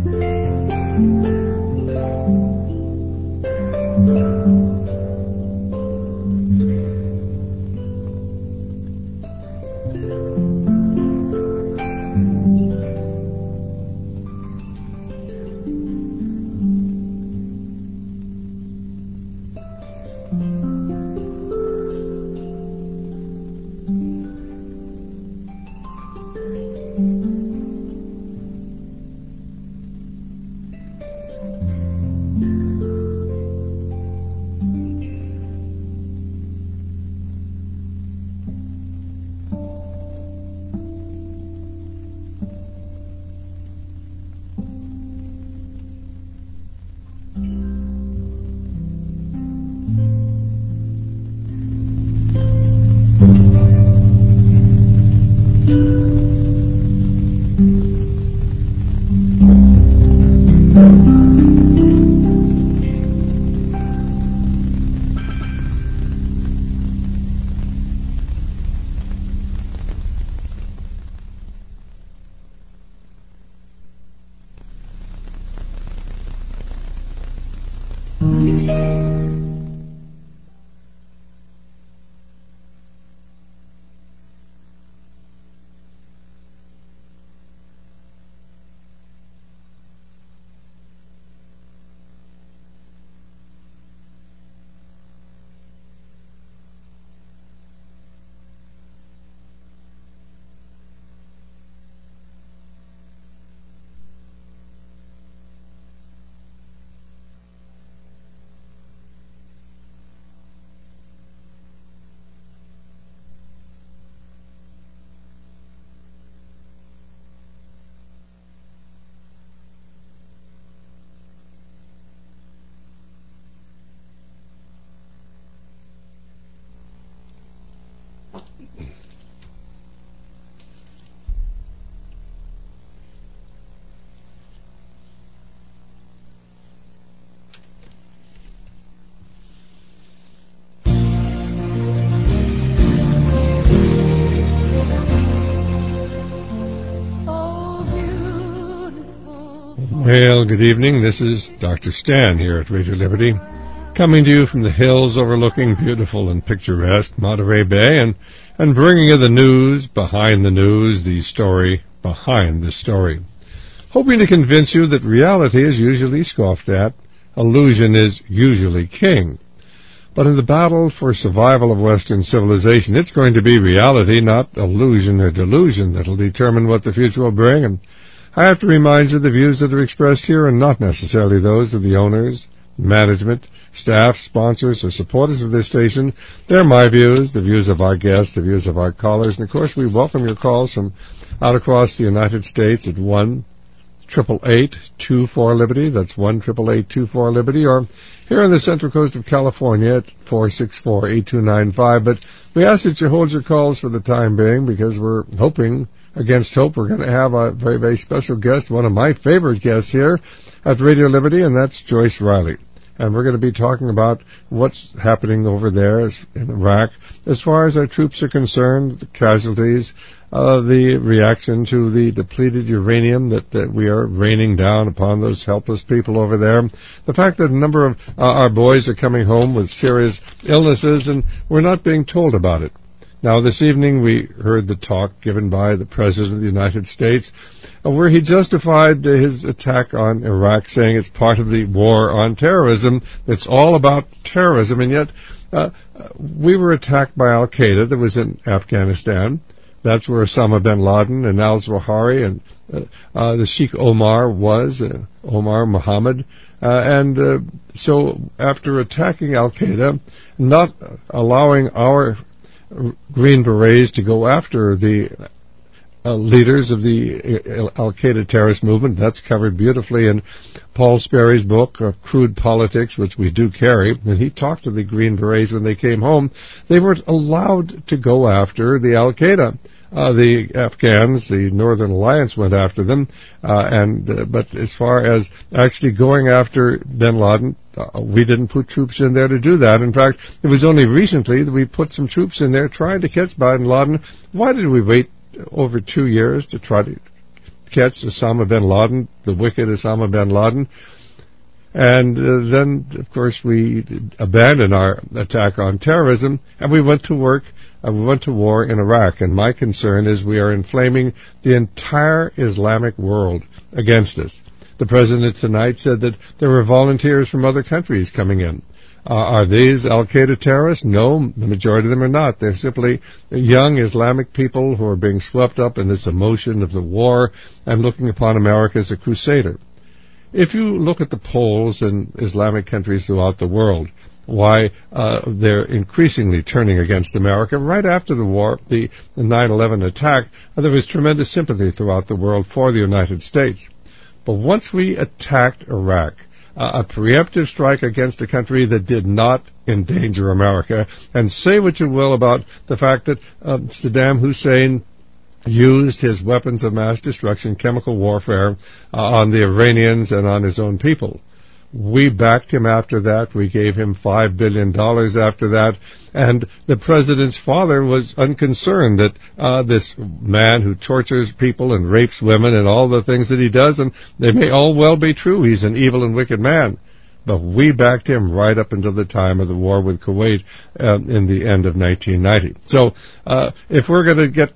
Well, good evening. This is Dr. Stan here at Radio Liberty, coming to you from the hills overlooking beautiful and picturesque Monterey Bay and bringing you the news behind the news, the story behind the story. Hoping to convince you that reality is usually scoffed at, illusion is usually king. But in the battle for survival of Western civilization, it's going to be reality, not illusion or delusion, that'll determine what the future will bring. And I have to remind you the views that are expressed here are not necessarily those of the owners, management, staff, sponsors, or supporters of this station. They're my views, the views of our guests, the views of our callers. And, of course, we welcome your calls from out across the United States at 1-888-24-LIBERTY. That's 1-888-24-LIBERTY. Or here on the Central Coast of California at 464-8295. But we ask that you hold your calls for the time being because we're hoping, against hope, we're going to have a very, very special guest, one of my favorite guests here at Radio Liberty, and that's Joyce Riley. And we're going to be talking about what's happening over there in Iraq as far as our troops are concerned, the casualties, the reaction to the depleted uranium that we are raining down upon those helpless people over there, the fact that a number of our boys are coming home with serious illnesses and we're not being told about it. Now, this evening we heard the talk given by the President of the United States where he justified his attack on Iraq, saying it's part of the war on terrorism. It's all about terrorism, and yet we were attacked by al-Qaeda that was in Afghanistan. That's where Osama bin Laden and al-Zawahiri and the Sheikh Omar was, Omar Muhammad. So after attacking al-Qaeda, not allowing our Green Berets to go after the leaders of the al-Qaeda terrorist movement. That's covered beautifully in Paul Sperry's book, Crude Politics, which we do carry. And he talked to the Green Berets when they came home. They weren't allowed to go after the al-Qaeda. The Afghans, the Northern Alliance, went after them. But as far as actually going after bin Laden, we didn't put troops in there to do that. In fact, it was only recently that we put some troops in there trying to catch bin Laden. Why did we wait over 2 years to try to catch Osama bin Laden, the wicked Osama bin Laden. And then, of course, we abandoned our attack on terrorism, and we went to work. We went to war in Iraq. And my concern is we are inflaming the entire Islamic world against us. The president tonight said that there were volunteers from other countries coming in. Are these al-Qaeda terrorists? No, the majority of them are not. They're simply young Islamic people who are being swept up in this emotion of the war and looking upon America as a crusader. If you look at the polls in Islamic countries throughout the world, why they're increasingly turning against America. Right after the war, the 9/11 attack, there was tremendous sympathy throughout the world for the United States. But once we attacked Iraq, a preemptive strike against a country that did not endanger America, and say what you will about the fact that Saddam Hussein used his weapons of mass destruction, chemical warfare, on the Iranians and on his own people. We backed him after that. We gave him $5 billion after that. And the president's father was unconcerned that this man who tortures people and rapes women and all the things that he does, and they may all well be true, he's an evil and wicked man. But we backed him right up until the time of the war with Kuwait in the end of 1990. So if we're going to get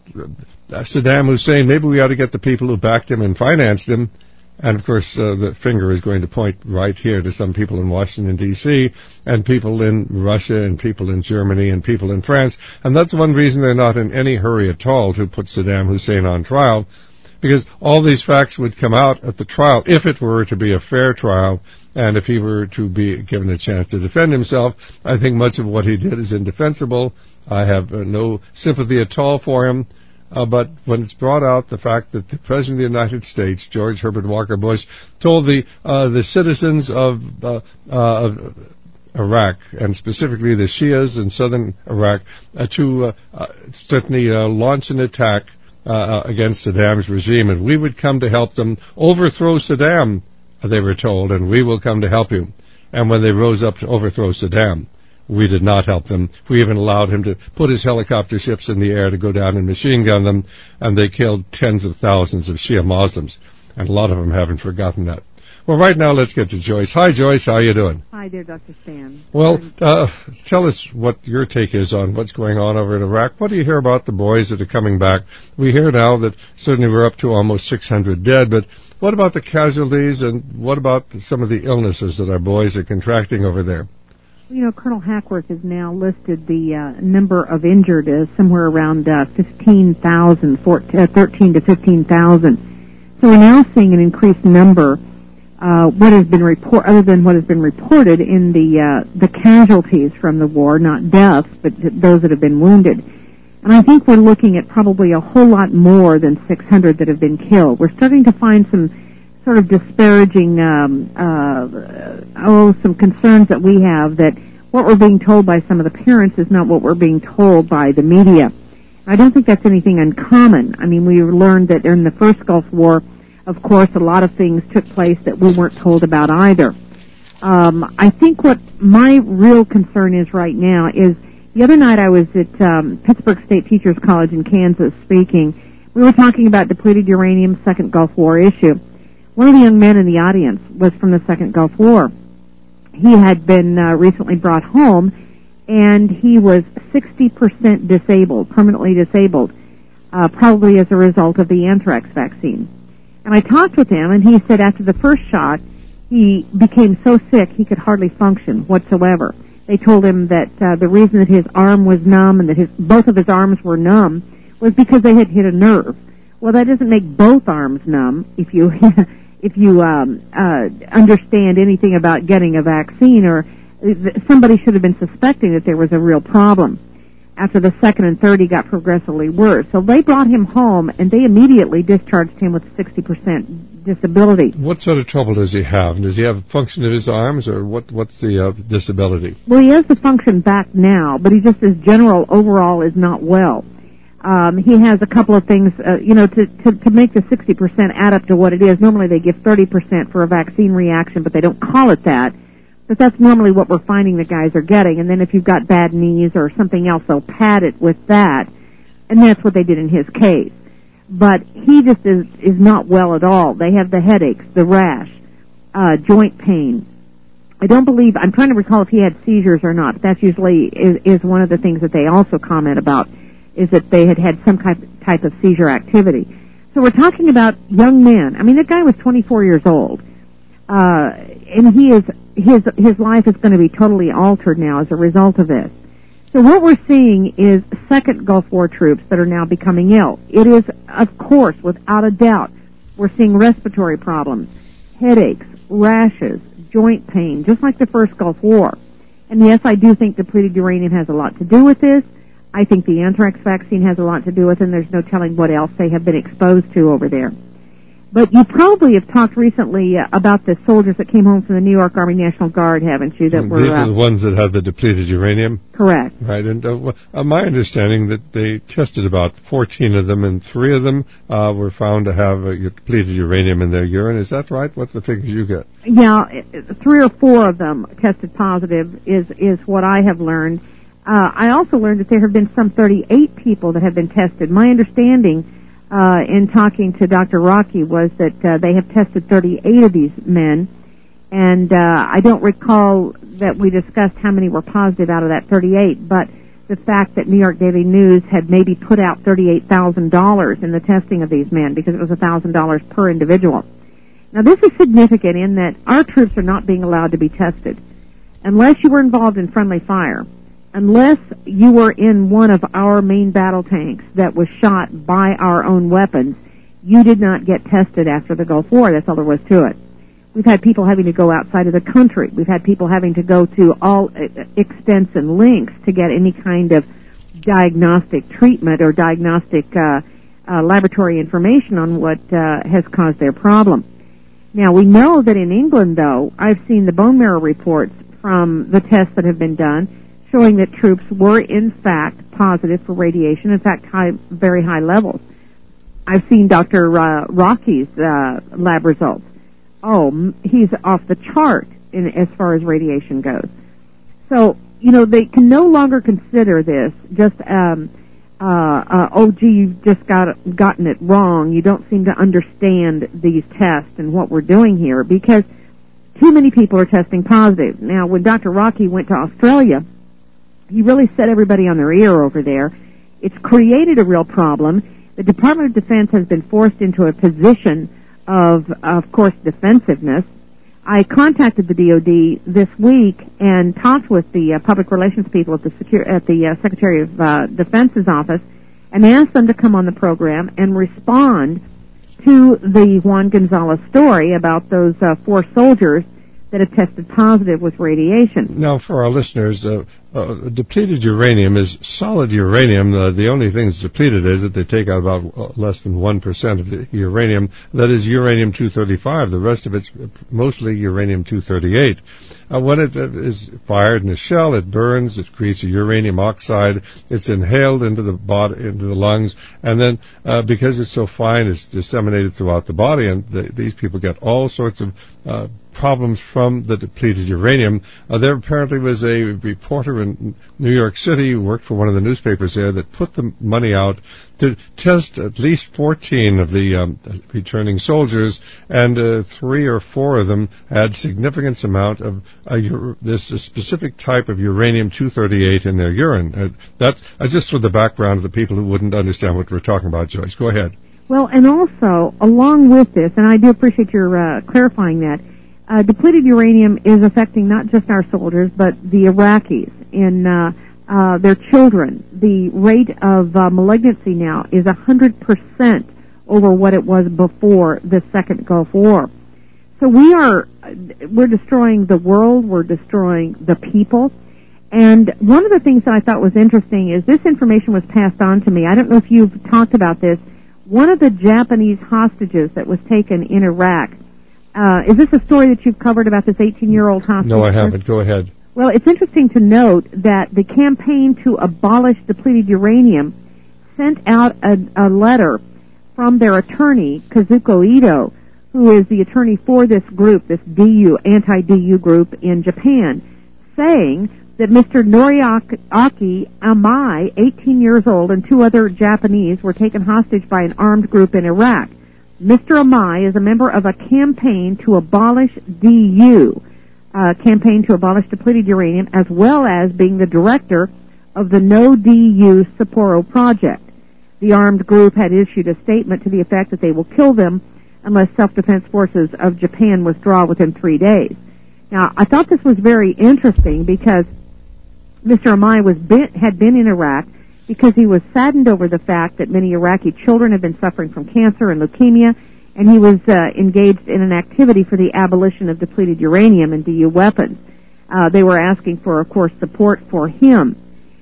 Saddam Hussein, maybe we ought to get the people who backed him and financed him. And, of course, the finger is going to point right here to some people in Washington, D.C., and people in Russia, and people in Germany, and people in France. And that's one reason they're not in any hurry at all to put Saddam Hussein on trial, because all these facts would come out at the trial if it were to be a fair trial, and if he were to be given a chance to defend himself. I think much of what he did is indefensible. I have no sympathy at all for him. But when it's brought out the fact that the President of the United States, George Herbert Walker Bush, told the citizens of Iraq, and specifically the Shias in southern Iraq, to certainly launch an attack against Saddam's regime, and we would come to help them overthrow Saddam, they were told, and we will come to help you. And when they rose up to overthrow Saddam, we did not help them. We even allowed him to put his helicopter ships in the air to go down and machine gun them, and they killed tens of thousands of Shia Muslims, and a lot of them haven't forgotten that. Well, right now, let's get to Joyce. Hi, Joyce. How are you doing? Hi there, Dr. Stan. Well, tell us what your take is on what's going on over in Iraq. What do you hear about the boys that are coming back? We hear now that certainly we're up to almost 600 dead, but what about the casualties, and what about some of the illnesses that our boys are contracting over there? You know, Colonel Hackworth has now listed the number of injured as somewhere around 15,000, 13 to 15,000. So we're now seeing an increased number. What has been other than what has been reported in the casualties from the war, not deaths, but those that have been wounded. And I think we're looking at probably a whole lot more than 600 that have been killed. We're starting to find some sort of disparaging, some concerns that we have that what we're being told by some of the parents is not what we're being told by the media. I don't think that's anything uncommon. I mean, we learned that in the first Gulf War, of course, a lot of things took place that we weren't told about either. I think what my real concern is right now is the other night I was at Pittsburgh State Teachers College in Kansas speaking. We were talking about depleted uranium, Second Gulf War issue. One of the young men in the audience was from the Second Gulf War. He had been recently brought home, and he was 60% disabled, permanently disabled, probably as a result of the anthrax vaccine. And I talked with him, and he said after the first shot, he became so sick he could hardly function whatsoever. They told him that the reason that his arm was numb and that both of his arms were numb was because they had hit a nerve. Well, that doesn't make both arms numb if you understand anything about getting a vaccine, or somebody should have been suspecting that there was a real problem. After the second and third, he got progressively worse. So they brought him home, and they immediately discharged him with 60% disability. What sort of trouble does he have? Does he have function of his arms, or what's the disability? Well, he has the function back now, but he just, his general overall is not well. He has a couple of things, to make the 60% add up to what it is. Normally they give 30% for a vaccine reaction, but they don't call it that. But that's normally what we're finding the guys are getting. And then if you've got bad knees or something else, they'll pad it with that. And that's what they did in his case. but he just is not well at all. They have the headaches, the rash, joint pain. I'm trying to recall if he had seizures or not. That's usually is one of the things that they also comment about, is that they had some type of seizure activity. So we're talking about young men. I mean, that guy was 24 years old, and his life is going to be totally altered now as a result of this. So what we're seeing is second Gulf War troops that are now becoming ill. It is, of course, without a doubt, we're seeing respiratory problems, headaches, rashes, joint pain, just like the first Gulf War. And yes, I do think depleted uranium has a lot to do with this. I think the anthrax vaccine has a lot to do with it, and there's no telling what else they have been exposed to over there. But you probably have talked recently about the soldiers that came home from the New York Army National Guard, haven't you? These are the ones that have the depleted uranium? Correct. Right, and my understanding that they tested about 14 of them, and 3 of them were found to have depleted uranium in their urine. Is that right? What's the figures you get? Yeah, 3 or 4 of them tested positive is what I have learned. I also learned that there have been some 38 people that have been tested. My understanding in talking to Dr. Rocky was that they have tested 38 of these men, and I don't recall that we discussed how many were positive out of that 38, but the fact that New York Daily News had maybe put out $38,000 in the testing of these men because it was $1,000 per individual. Now, this is significant in that our troops are not being allowed to be tested unless you were involved in friendly fire. Unless you were in one of our main battle tanks that was shot by our own weapons, you did not get tested after the Gulf War. That's all there was to it. We've had people having to go outside of the country. We've had people having to go to all extents and lengths to get any kind of diagnostic treatment or diagnostic laboratory information on what has caused their problem. Now, we know that in England, though, I've seen the bone marrow reports from the tests that have been done showing that troops were, in fact, positive for radiation, in fact, very high levels. I've seen Dr. Rocky's lab results. Oh, he's off the chart as far as radiation goes. So, they can no longer consider this just, you've just gotten it wrong. You don't seem to understand these tests and what we're doing here, because too many people are testing positive. Now, when Dr. Rocky went to Australia, he really set everybody on their ear over there. It's created a real problem. The Department of Defense has been forced into a position of course, defensiveness. I contacted the DoD this week and talked with the public relations people at the Secretary of Defense's office and asked them to come on the program and respond to the Juan Gonzalez story about those 4 soldiers that have tested positive with radiation. Now, for our listeners, depleted uranium is solid uranium. The only thing that's depleted is that they take out about less than 1% of the uranium. That is uranium-235. The rest of it's mostly uranium-238. When it is fired in a shell, it burns. It creates a uranium oxide. It's inhaled into the body, into the lungs, and then because it's so fine, it's disseminated throughout the body, and these people get all sorts of problems from the depleted uranium. There apparently was a reporter in New York City who worked for one of the newspapers there that put the money out to test at least 14 of the returning soldiers, and 3 or 4 of them had significant amount of this specific type of uranium-238 in their urine. That's just for the background of the people who wouldn't understand what we're talking about, Joyce. Go ahead. Well, and also, along with this, and I do appreciate your clarifying that, depleted uranium is affecting not just our soldiers, but the Iraqis in their children. The rate of malignancy now is 100% over what it was before the second Gulf War. So we're destroying the world, we're destroying the people. And one of the things that I thought was interesting is this information was passed on to me. I don't know if you've talked about this. One of the Japanese hostages that was taken in Iraq, is this a story that you've covered about this 18-year-old hostage? No, I haven't. Go ahead. Well, it's interesting to note that the campaign to abolish depleted uranium sent out a letter from their attorney, Kazuko Ito, who is the attorney for this group, this anti-DU group in Japan, saying that Mr. Noriaki Amai, 18 years old, and 2 other Japanese were taken hostage by an armed group in Iraq. Mr. Amai is a member of a campaign to abolish DU, campaign to abolish depleted uranium, as well as being the director of the No DU Sapporo project. The armed group had issued a statement to the effect that they will kill them unless self-defense forces of Japan withdraw within 3 days. Now, I thought this was very interesting because Mr. Amai had been in Iraq because he was saddened over the fact that many Iraqi children have been suffering from cancer and leukemia, and he was engaged in an activity for the abolition of depleted uranium and DU weapons. They were asking for, of course, support for him.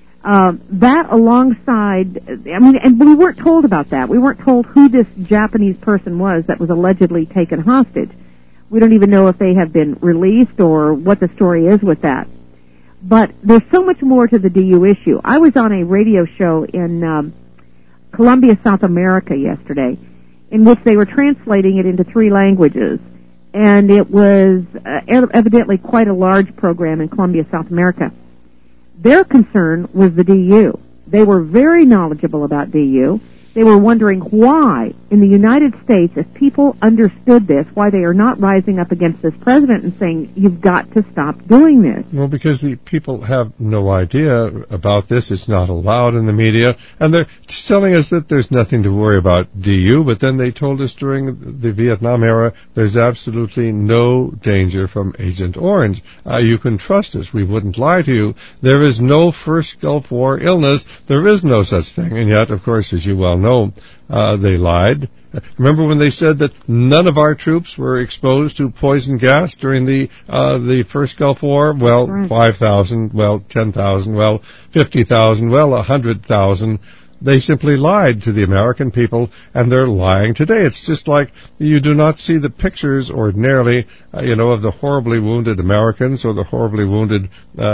That alongside, and we weren't told about that. We weren't told who this Japanese person was that was allegedly taken hostage. We don't even know if they have been released or what the story is with that. But there's so much more to the DU issue. I was on a radio show in Colombia, South America yesterday, in which they were translating it into 3 languages. And it was evidently quite a large program in Colombia, South America. Their concern was the DU. They were very knowledgeable about DU. They were wondering why, in the United States, if people understood this, why they are not rising up against this president and saying, you've got to stop doing this. Well, because the people have no idea about this. It's not allowed in the media. And they're telling us that there's nothing to worry about DU, but then they told us during the Vietnam era there's absolutely no danger from Agent Orange. You can trust us. We wouldn't lie to you. There is no first Gulf War illness. There is no such thing. And yet, of course, as you well know, they lied. Remember when they said that none of our troops were exposed to poison gas during the first Gulf War? Well, right. 5,000, well, 10,000, well, 50,000, well, 100,000. They simply lied to the American people, and they're lying today. It's just like you do not see the pictures ordinarily, of the horribly wounded Americans or the horribly wounded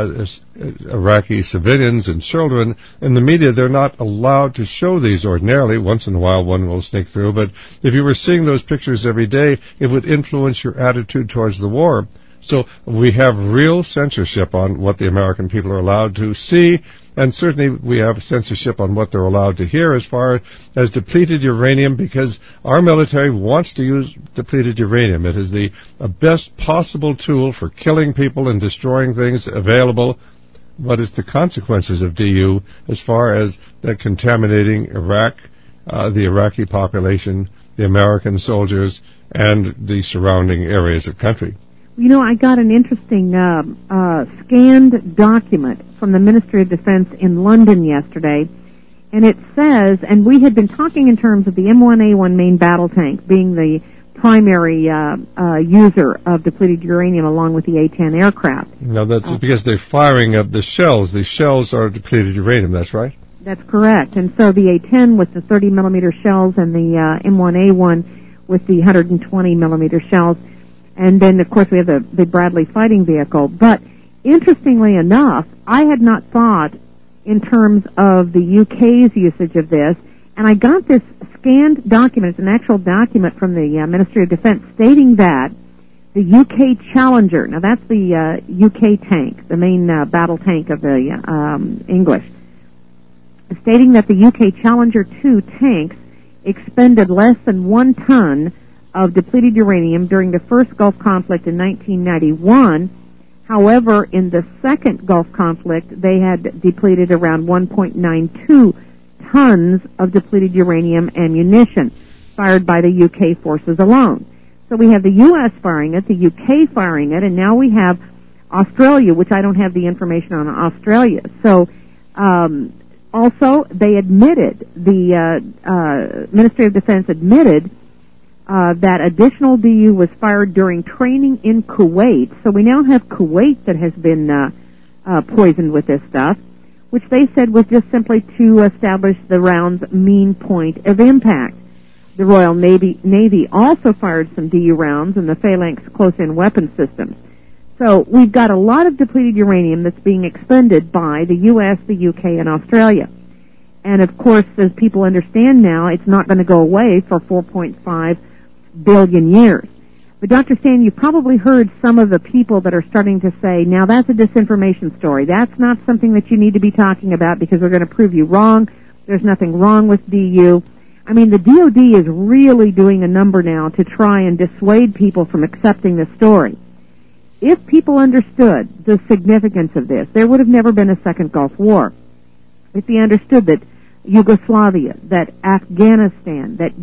Iraqi civilians and children. In the media, they're not allowed to show these ordinarily. Once in a while, one will sneak through. But if you were seeing those pictures every day, it would influence your attitude towards the war. So we have real censorship on what the American people are allowed to see, and certainly we have censorship on what they're allowed to hear as far as depleted uranium, because our military wants to use depleted uranium. It is the best possible tool for killing people and destroying things available. What is the consequences of DU as far as contaminating Iraq, the Iraqi population, the American soldiers, and the surrounding areas of country? I got an interesting scanned document from the Ministry of Defense in London yesterday, and it says, and we had been talking in terms of the M1A1 main battle tank being the primary user of depleted uranium along with the A-10 aircraft. Now, that's because they're firing up the shells. The shells are depleted uranium, that's right? That's correct. And so the A-10 with the 30-millimeter shells and the M1A1 with the 120-millimeter shells. And then, of course, we have the Bradley fighting vehicle. But interestingly enough, I had not thought in terms of the UK's usage of this, and I got this scanned document. It's an actual document from the Ministry of Defense stating that the UK Challenger, now that's the UK tank, the main battle tank of the English, stating that the UK Challenger 2 tanks expended less than 1 ton of depleted uranium during the first Gulf conflict in 1991. However, in the second Gulf conflict, they had depleted around 1.92 tons of depleted uranium ammunition fired by the UK forces alone. So we have the U.S. firing it, the UK firing it, and now we have Australia, which I don't have the information on Australia. So also, they admitted, the Ministry of Defense admitted that additional DU was fired during training in Kuwait. So we now have Kuwait that has been poisoned with this stuff, which they said was just simply to establish the round's mean point of impact. The Royal Navy also fired some DU rounds in the Phalanx close-in weapon systems. So we've got a lot of depleted uranium that's being expended by the U.S., the UK, and Australia. And, of course, as people understand now, it's not going to go away for 4.5 billion years. But Dr. Stan, you've probably heard some of the people that are starting to say, now that's a disinformation story. That's not something that you need to be talking about because we're going to prove you wrong. There's nothing wrong with DU. I mean, the DOD is really doing a number now to try and dissuade people from accepting this story. If people understood the significance of this, there would have never been a second Gulf War. If they understood that Yugoslavia, that Afghanistan, that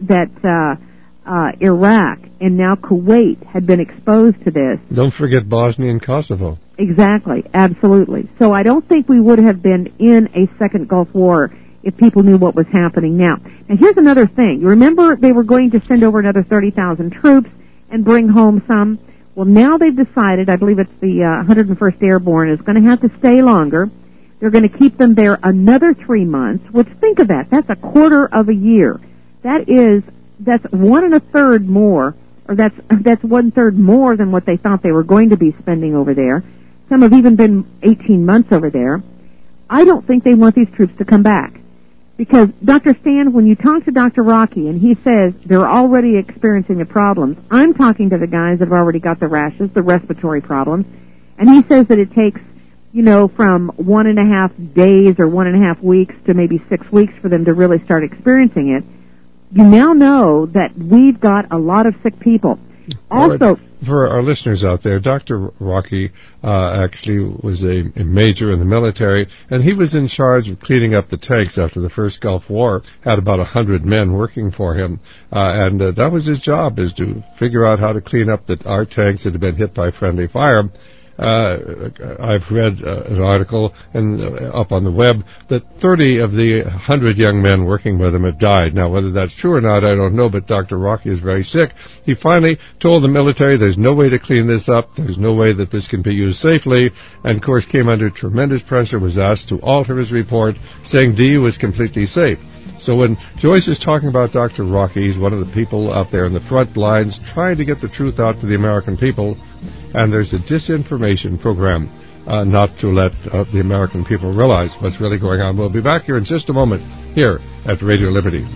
Iraq, and now Kuwait had been exposed to this. Don't forget Bosnia and Kosovo. Exactly, absolutely. So I don't think we would have been in a second Gulf War if people knew what was happening now. Now here's another thing. You remember they were going to send over another 30,000 troops and bring home some? Well, now they've decided, I believe it's the 101st Airborne, is going to have to stay longer. They're going to keep them there another 3 months, which, think of that, that's a quarter of a year. That's 1 1/3 more, or that's 1/3 more than what they thought they were going to be spending over there. Some have even been 18 months over there. I don't think they want these troops to come back. Because, Dr. Stan, when you talk to Dr. Rocky and he says they're already experiencing the problems, I'm talking to the guys that have already got the rashes, the respiratory problems, and he says that it takes, from 1.5 days or 1.5 weeks to maybe 6 weeks for them to really start experiencing it. You now know that we've got a lot of sick people. Also, for our listeners out there, Dr. Rocky actually was a major in the military, and he was in charge of cleaning up the tanks after the first Gulf War, had about 100 men working for him, and that was his job, is to figure out how to clean up our tanks that had been hit by friendly fire. I've read an article up on the web that 30 of the 100 young men working with him have died. Now, whether that's true or not, I don't know, but Dr. Rocky is very sick. He finally told the military there's no way to clean this up, there's no way that this can be used safely, and of course came under tremendous pressure, was asked to alter his report, saying DU was completely safe. So when Joyce is talking about Dr. Rocky, he's one of the people out there in the front lines trying to get the truth out to the American people, and there's a disinformation program not to let the American people realize what's really going on. We'll be back here in just a moment here at Radio Liberty.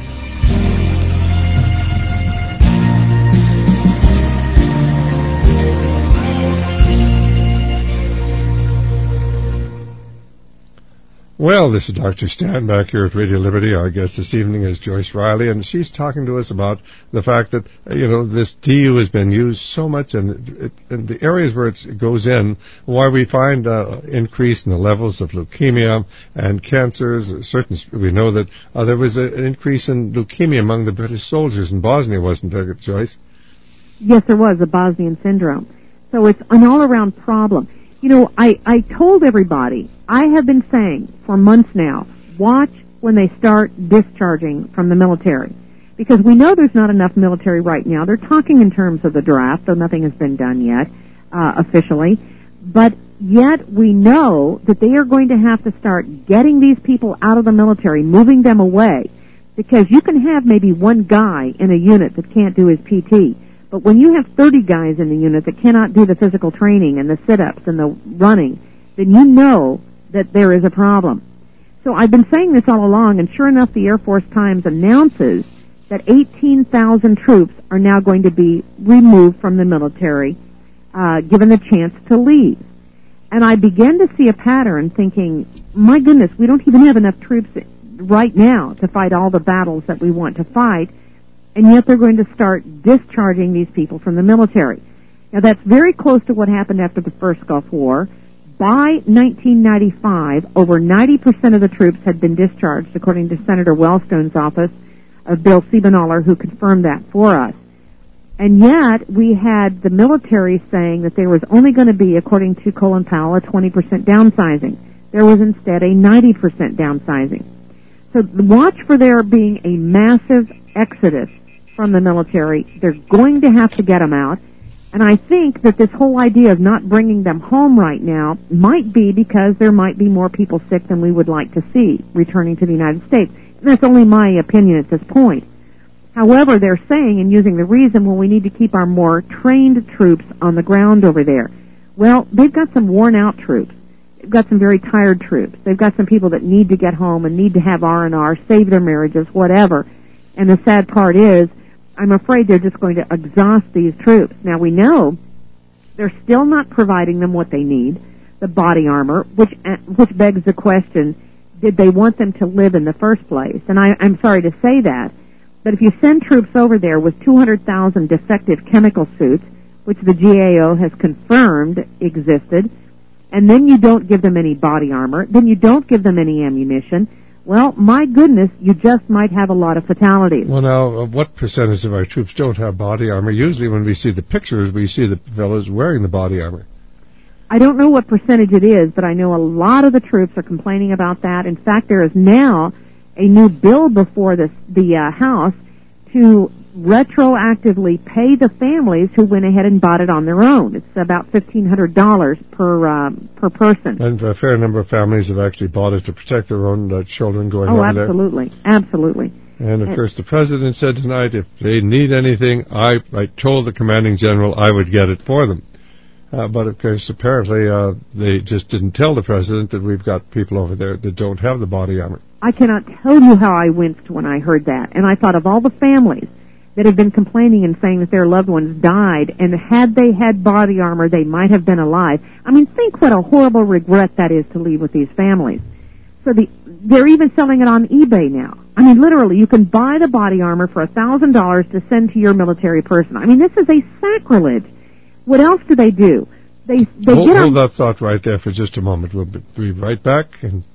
Well, this is Dr. Stan back here at Radio Liberty. Our guest this evening is Joyce Riley, and she's talking to us about the fact that, this DU has been used so much in the areas where it goes in, why we find increase in the levels of leukemia and cancers. We know that there was an increase in leukemia among the British soldiers in Bosnia, wasn't there, Joyce? Yes, there was, the Bosnian syndrome. So it's an all-around problem. I told everybody, I have been saying for months now, watch when they start discharging from the military. Because we know there's not enough military right now. They're talking in terms of the draft, though nothing has been done yet, officially. But yet we know that they are going to have to start getting these people out of the military, moving them away. Because you can have maybe one guy in a unit that can't do his PT. But when you have 30 guys in the unit that cannot do the physical training and the sit-ups and the running, then you know that there is a problem. So I've been saying this all along, and sure enough, the Air Force Times announces that 18,000 troops are now going to be removed from the military, given the chance to leave. And I began to see a pattern thinking, my goodness, we don't even have enough troops right now to fight all the battles that we want to fight, and yet they're going to start discharging these people from the military. Now, that's very close to what happened after the first Gulf War. By 1995, over 90% of the troops had been discharged, according to Senator Wellstone's office of Bill Siebenaler, who confirmed that for us. And yet, we had the military saying that there was only going to be, according to Colin Powell, a 20% downsizing. There was instead a 90% downsizing. So watch for there being a massive exodus from the military. They're going to have to get them out. And I think that this whole idea of not bringing them home right now might be because there might be more people sick than we would like to see returning to the United States. And that's only my opinion at this point. However, they're saying and using the reason, well, we need to keep our more trained troops on the ground over there. Well, they've got some worn-out troops. They've got some very tired troops. They've got some people that need to get home and need to have R&R, save their marriages, whatever. And the sad part is, I'm afraid they're just going to exhaust these troops. Now, we know they're still not providing them what they need, the body armor, which begs the question, did they want them to live in the first place? And I'm sorry to say that, but if you send troops over there with 200,000 defective chemical suits, which the GAO has confirmed existed, and then you don't give them any body armor, then you don't give them any ammunition, well, my goodness, you just might have a lot of fatalities. Well, now, what percentage of our troops don't have body armor? Usually when we see the pictures, we see the fellows wearing the body armor. I don't know what percentage it is, but I know a lot of the troops are complaining about that. In fact, there is now a new bill before the House to retroactively pay the families who went ahead and bought it on their own. It's about $1,500 per person. And a fair number of families have actually bought it to protect their own children going over there. Oh, absolutely. And, of course, the President said tonight if they need anything, I told the commanding general I would get it for them. But, of course, apparently they just didn't tell the President that we've got people over there that don't have the body armor. I cannot tell you how I winced when I heard that. And I thought of all the families that have been complaining and saying that their loved ones died, and had they had body armor, they might have been alive. I mean, think what a horrible regret that is to leave with these families. So they're even selling it on eBay now. I mean, literally, you can buy the body armor for $1,000 to send to your military person. I mean, this is a sacrilege. What else do? They hold that thought right there for just a moment. We'll be right back.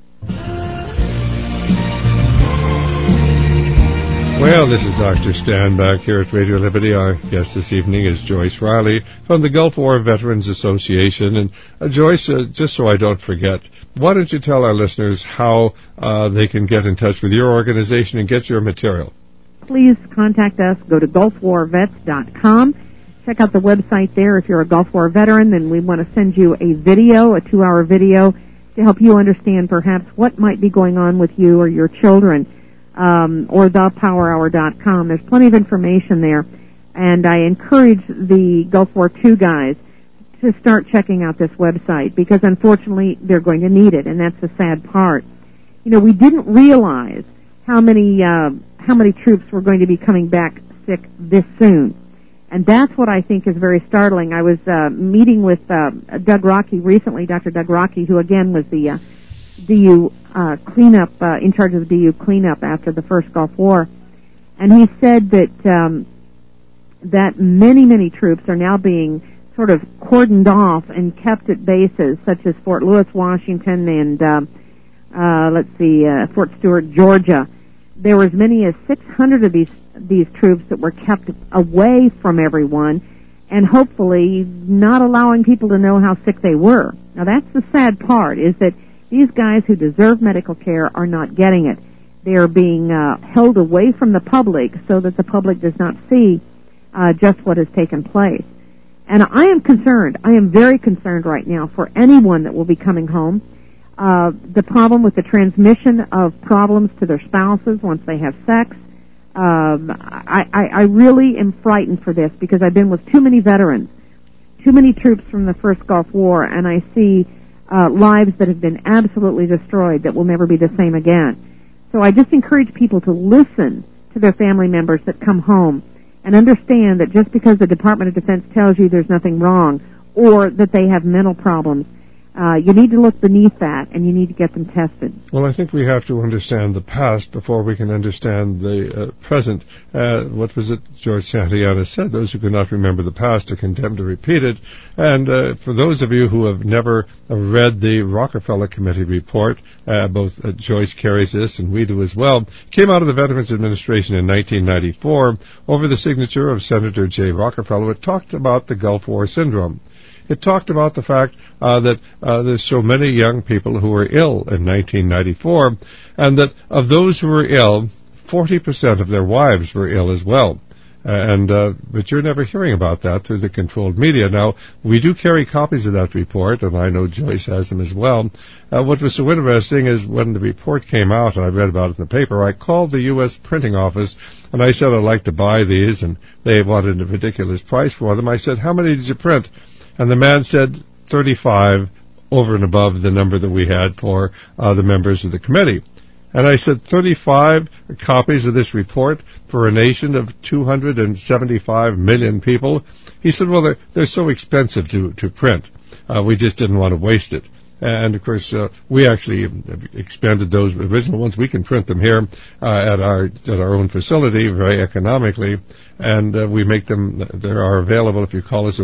Well, this is Dr. Stan back here at Radio Liberty. Our guest this evening is Joyce Riley from the Gulf War Veterans Association. And Joyce, just so I don't forget, why don't you tell our listeners how they can get in touch with your organization and get your material? Please contact us. Go to GulfWarVets.com. Check out the website there. If you're a Gulf War veteran, then we want to send you a video, a 2-hour video, to help you understand perhaps what might be going on with you or your children, or thepowerhour.com. There's plenty of information there, and I encourage the Gulf War II guys to start checking out this website, because unfortunately they're going to need it, and that's the sad part. You know, we didn't realize how many troops were going to be coming back sick this soon. And that's what I think is very startling. I was meeting with Doug Rockey recently, Dr. Doug Rockey, who again was the DU cleanup, in charge of the DU cleanup after the first Gulf War. And he said that that many troops are now being sort of cordoned off and kept at bases such as Fort Lewis, Washington, and Fort Stewart, Georgia. There were as many as 600 of these troops that were kept away from everyone, and hopefully not allowing people to know how sick they were. Now that's the sad part, is that these guys who deserve medical care are not getting it. They are being held away from the public so that the public does not see just what has taken place. And I am concerned. I am very concerned right now for anyone that will be coming home. The problem with the transmission of problems to their spouses once they have sex. I really am frightened for this, because I've been with too many veterans, too many troops from the first Gulf War, and I see lives that have been absolutely destroyed that will never be the same again. So I just encourage people to listen to their family members that come home and understand that just because the Department of Defense tells you there's nothing wrong or that they have mental problems, you need to look beneath that, and you need to get them tested. Well, I think we have to understand the past before we can understand the present. What was it George Santayana said? Those who cannot remember the past are condemned to repeat it. And for those of you who have never read the Rockefeller Committee report, both Joyce carries this and we do as well, came out of the Veterans Administration in 1994 over the signature of Senator J. Rockefeller. It talked about the Gulf War syndrome. It talked about the fact that there's so many young people who were ill in 1994, and that of those who were ill, 40% of their wives were ill as well. But you're never hearing about that through the controlled media. Now, we do carry copies of that report, and I know Joyce has them as well. What was so interesting is when the report came out, and I read about it in the paper, I called the U.S. printing office, and I said I'd like to buy these, and they wanted a ridiculous price for them. I said, how many did you print? And the man said 35, over and above the number that we had for the members of the committee. And I said, 35 copies of this report for a nation of 275 million people? He said, well, they're so expensive to print. We just didn't want to waste it. And, of course, we actually expanded those original ones. We can print them here at our own facility very economically, and we make them. They are available if you call us at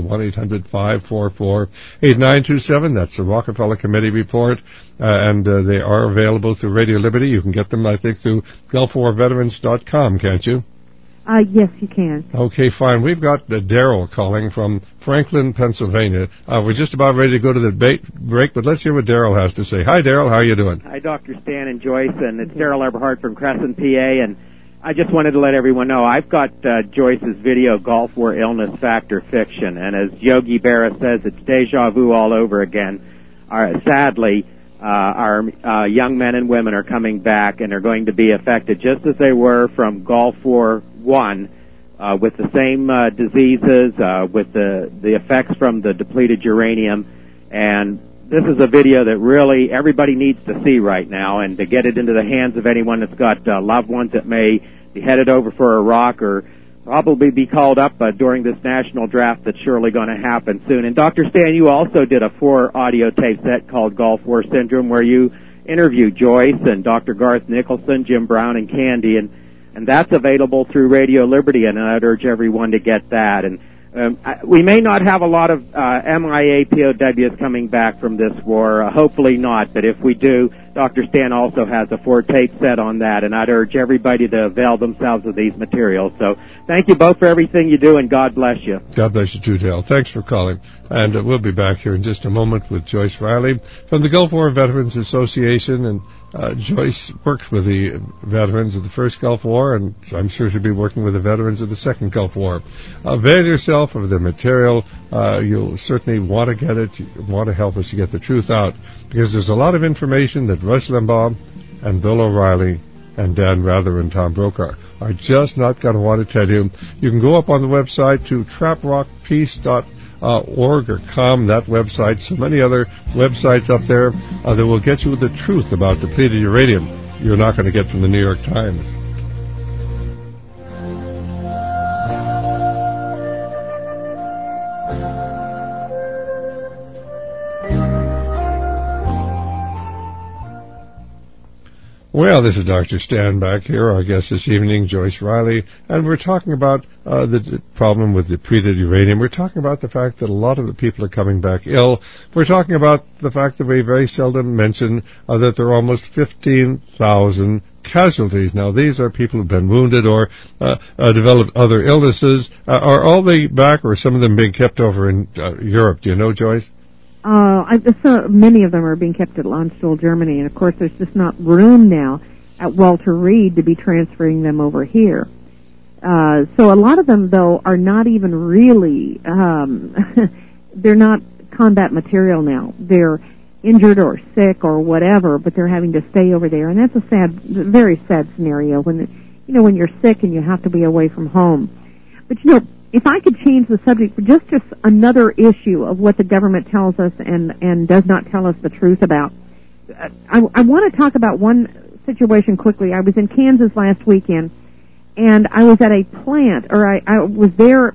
1-800-544-8927. That's the Rockefeller Committee report, and they are available through Radio Liberty. You can get them, I think, through GulfWarVeterans.com, can't you? Yes, you can. Okay, fine. We've got Daryl calling from Franklin, Pennsylvania. We're just about ready to go to the break, but let's hear what Daryl has to say. Hi, Daryl. How are you doing? Hi, Dr. Stan and Joyce, and it's Daryl Eberhardt from Crescent, PA, and I just wanted to let everyone know I've got Joyce's video, Gulf War Illness Factor Fiction, and as Yogi Berra says, it's deja vu all over again. Sadly, our young men and women are coming back and are going to be affected just as they were from Gulf War I, with the same diseases, with the effects from the depleted uranium. And this is a video that really everybody needs to see right now, and to get it into the hands of anyone that's got loved ones that may be headed over for Iraq or probably be called up during this national draft that's surely going to happen soon. And Dr. Stan, you also did a 4 audio tape set called Gulf War Syndrome, where you interviewed Joyce and Dr. Garth Nicholson, Jim Brown, and Candy, and that's available through Radio Liberty, and I'd urge everyone to get that. And we may not have a lot of MIA POWs coming back from this war, hopefully not, but if we do, Dr. Stan also has a 4-tape set on that, and I'd urge everybody to avail themselves of these materials. So thank you both for everything you do, and God bless you. God bless you too, Dale. Thanks for calling. And we'll be back here in just a moment with Joyce Riley from the Gulf War Veterans Association. And Joyce works with the veterans of the first Gulf War, and I'm sure she'll be working with the veterans of the second Gulf War. Avail yourself of the material. You'll certainly want to get it. You want to help us to get the truth out, because there's a lot of information that Rush Limbaugh and Bill O'Reilly and Dan Rather and Tom Brokaw are just not going to want to tell you. You can go up on the website to traprockpeace.org or com, that website. So many other websites up there that will get you the truth about depleted uranium you're not going to get from the New York Times. Well, this is Dr. Stan back here. Our guest this evening, Joyce Riley, and we're talking about the problem with depleted uranium. We're talking about the fact that a lot of the people are coming back ill. We're talking about the fact that we very seldom mention that there are almost 15,000 casualties. Now, these are people who've been wounded or developed other illnesses. Are all they back, or some of them being kept over in Europe? Do you know, Joyce? So many of them are being kept at Landstuhl, Germany, and of course there's just not room now at Walter Reed to be transferring them over here. So a lot of them, though, are not even really, they're not combat material now. They're injured or sick or whatever, but they're having to stay over there, and that's a very sad scenario when you're sick and you have to be away from home. But if I could change the subject for just another issue of what the government tells us and does not tell us the truth about, I want to talk about one situation quickly. I was in Kansas last weekend, and I was at a plant, or I was there.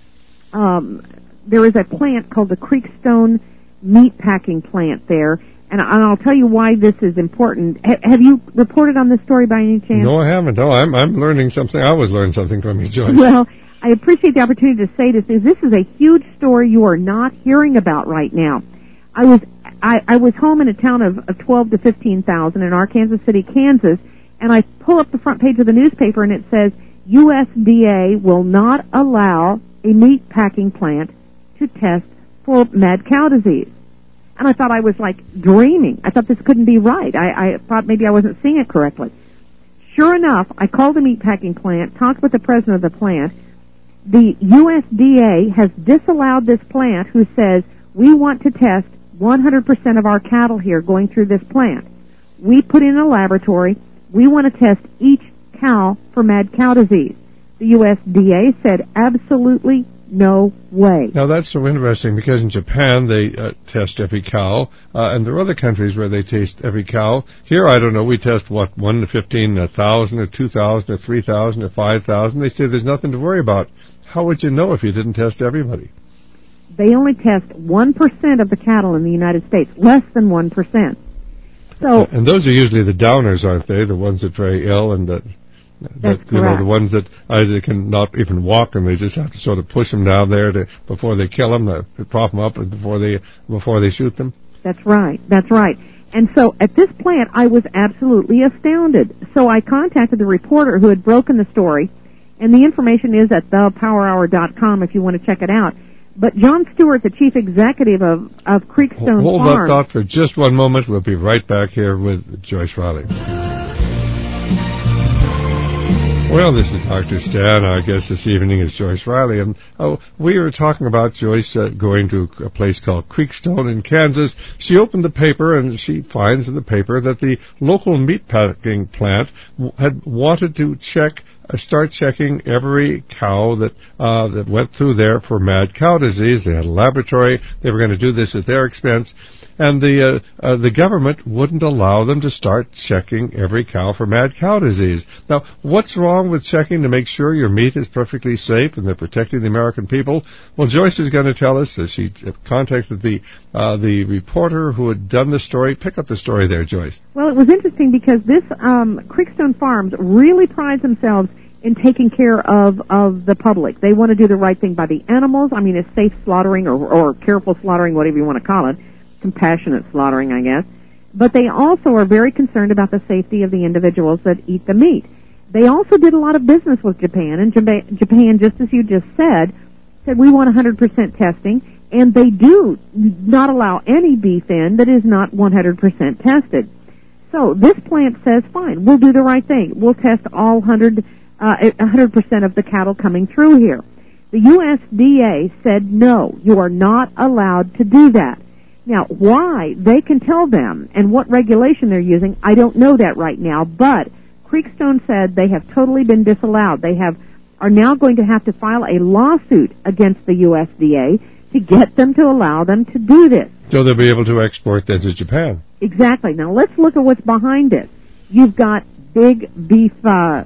There is a plant called the Creekstone Meat Packing Plant there, and I'll tell you why this is important. Have you reported on this story by any chance? No, I haven't. No, I'm learning something. I always learn something from you, Joyce. Well, I appreciate the opportunity to say this, because this is a huge story you are not hearing about right now. I was home in a town of 12 to 15,000 in Arkansas City, Kansas, and I pull up the front page of the newspaper and it says, USDA will not allow a meat packing plant to test for mad cow disease. And I thought I was like dreaming. I thought this couldn't be right. I thought maybe I wasn't seeing it correctly. Sure enough, I called the meat packing plant, talked with the president of the plant. The USDA has disallowed this plant, who says, we want to test 100% of our cattle here going through this plant. We put in a laboratory. We want to test each cow for mad cow disease. The USDA said absolutely No way. Now, that's so interesting because in Japan they test every cow, and there are other countries where they test every cow. Here, I don't know, we test, 1 to 15, 1,000 or 2,000 or 3,000 or 5,000. They say there's nothing to worry about. How would you know if you didn't test everybody? They only test 1% of the cattle in the United States, less than 1%. So, and those are usually the downers, aren't they? The ones that are very ill and that you know, the ones that either can not even walk and they just have to sort of push them down there before they kill them, to prop them up and before they shoot them. That's right. And so at this plant, I was absolutely astounded. So I contacted the reporter who had broken the story, and the information is at thepowerhour.com if you want to check it out. But John Stewart, the chief executive of Creekstone Hold Farms... that thought for just one moment. We'll be right back here with Joyce Riley. Well, this is Dr. Stan. Our guest this evening is Joyce Riley. And we were talking about Joyce going to a place called Creekstone in Kansas. She opened the paper, and she finds in the paper that the local meatpacking plant had wanted to start checking every cow that went through there for mad cow disease. They had a laboratory. They were going to do this at their expense. And the government wouldn't allow them to start checking every cow for mad cow disease. Now, what's wrong with checking to make sure your meat is perfectly safe and they're protecting the American people? Well, Joyce is going to tell us as she contacted the reporter who had done the story. Pick up the story there, Joyce. Well, it was interesting because this Creekstone Farms really prides themselves in taking care of the public. They want to do the right thing by the animals. I mean, it's safe slaughtering or careful slaughtering, whatever you want to call it. Compassionate slaughtering, I guess. But they also are very concerned about the safety of the individuals that eat the meat. They also did a lot of business with Japan, and Japan, just as you just said we want 100% testing, and they do not allow any beef in that is not 100% tested. So this plant says, fine, we'll do the right thing. We'll test all 100% of the cattle coming through here. The USDA said, no, you are not allowed to do that. Now, why they can tell them and what regulation they're using, I don't know that right now, but Creekstone said they have totally been disallowed. They are now going to have to file a lawsuit against the USDA to get them to allow them to do this. So they'll be able to export that to Japan. Exactly. Now, let's look at what's behind it. You've got big beef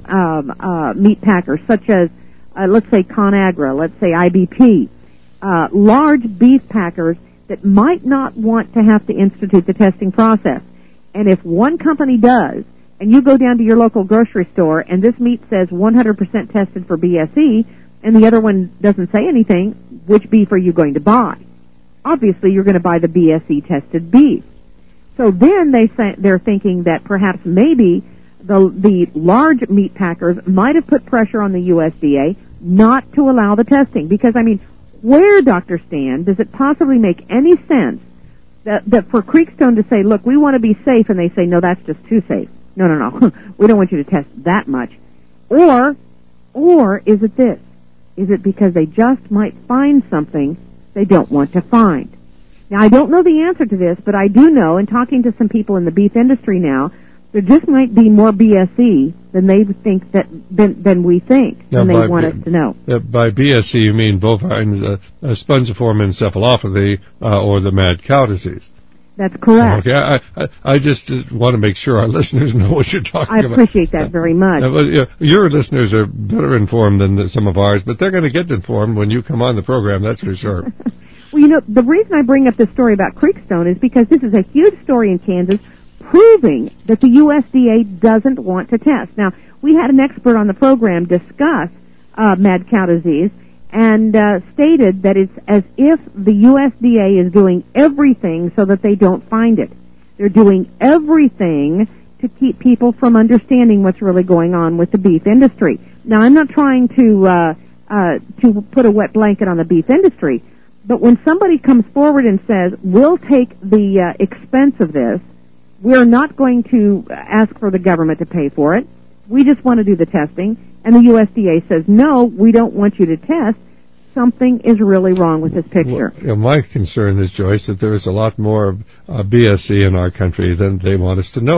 meat packers, such as, let's say, ConAgra, let's say IBP, large beef packers that might not want to have to institute the testing process. And if one company does, and you go down to your local grocery store, and this meat says 100% tested for BSE, and the other one doesn't say anything, which beef are you going to buy? Obviously, you're going to buy the BSE-tested beef. So then they're thinking that perhaps maybe the large meat packers might have put pressure on the USDA not to allow the testing. Because, I mean, where, Dr. Stan, does it possibly make any sense that for Creekstone to say, look, we want to be safe, and they say, no, that's just too safe. No. We don't want you to test that much. Or is it this? Is it because they just might find something they don't want to find? Now, I don't know the answer to this, but I do know, in talking to some people in the beef industry now, there just might be more BSE than they think than we think, and they want us to know. By BSE, you mean bovine spongiform encephalopathy or the mad cow disease. That's correct. Okay, I just want to make sure our listeners know what you're talking about. I appreciate that very much. Your listeners are better informed than some of ours, but they're going to get informed when you come on the program, that's for sure. Well, you know, the reason I bring up this story about Creekstone is because this is a huge story in Kansas proving that the USDA doesn't want to test. Now, we had an expert on the program discuss mad cow disease and stated that it's as if the USDA is doing everything so that they don't find it. They're doing everything to keep people from understanding what's really going on with the beef industry. Now, I'm not trying to put a wet blanket on the beef industry, but when somebody comes forward and says, we'll take the expense of this, we're not going to ask for the government to pay for it, we just want to do the testing, and the USDA says, no, we don't want you to test, something is really wrong with this picture. Well, my concern is, Joyce, that there is a lot more BSE in our country than they want us to know.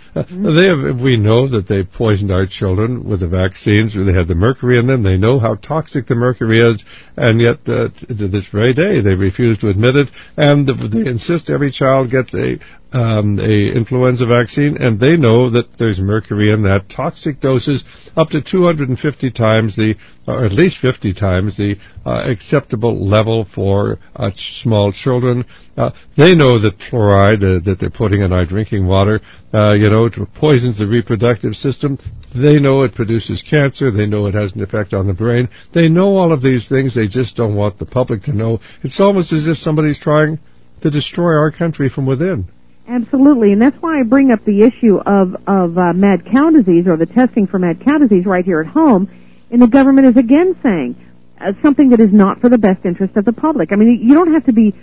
We know that they poisoned our children with the vaccines, or they had the mercury in them. They know how toxic the mercury is, and yet to this very day they refuse to admit it, and they insist every child gets a influenza vaccine, and they know that there's mercury in that. Toxic doses up to 250 times or at least 50 times the acceptable level for small children. They know that fluoride that they're putting in our drinking water, poisons the reproductive system. They know it produces cancer. They know it has an effect on the brain. They know all of these things. They just don't want the public to know. It's almost as if somebody's trying to destroy our country from within. Absolutely, and that's why I bring up the issue of mad cow disease, or the testing for mad cow disease right here at home, and the government is again saying something that is not for the best interest of the public. I mean, you don't have to be,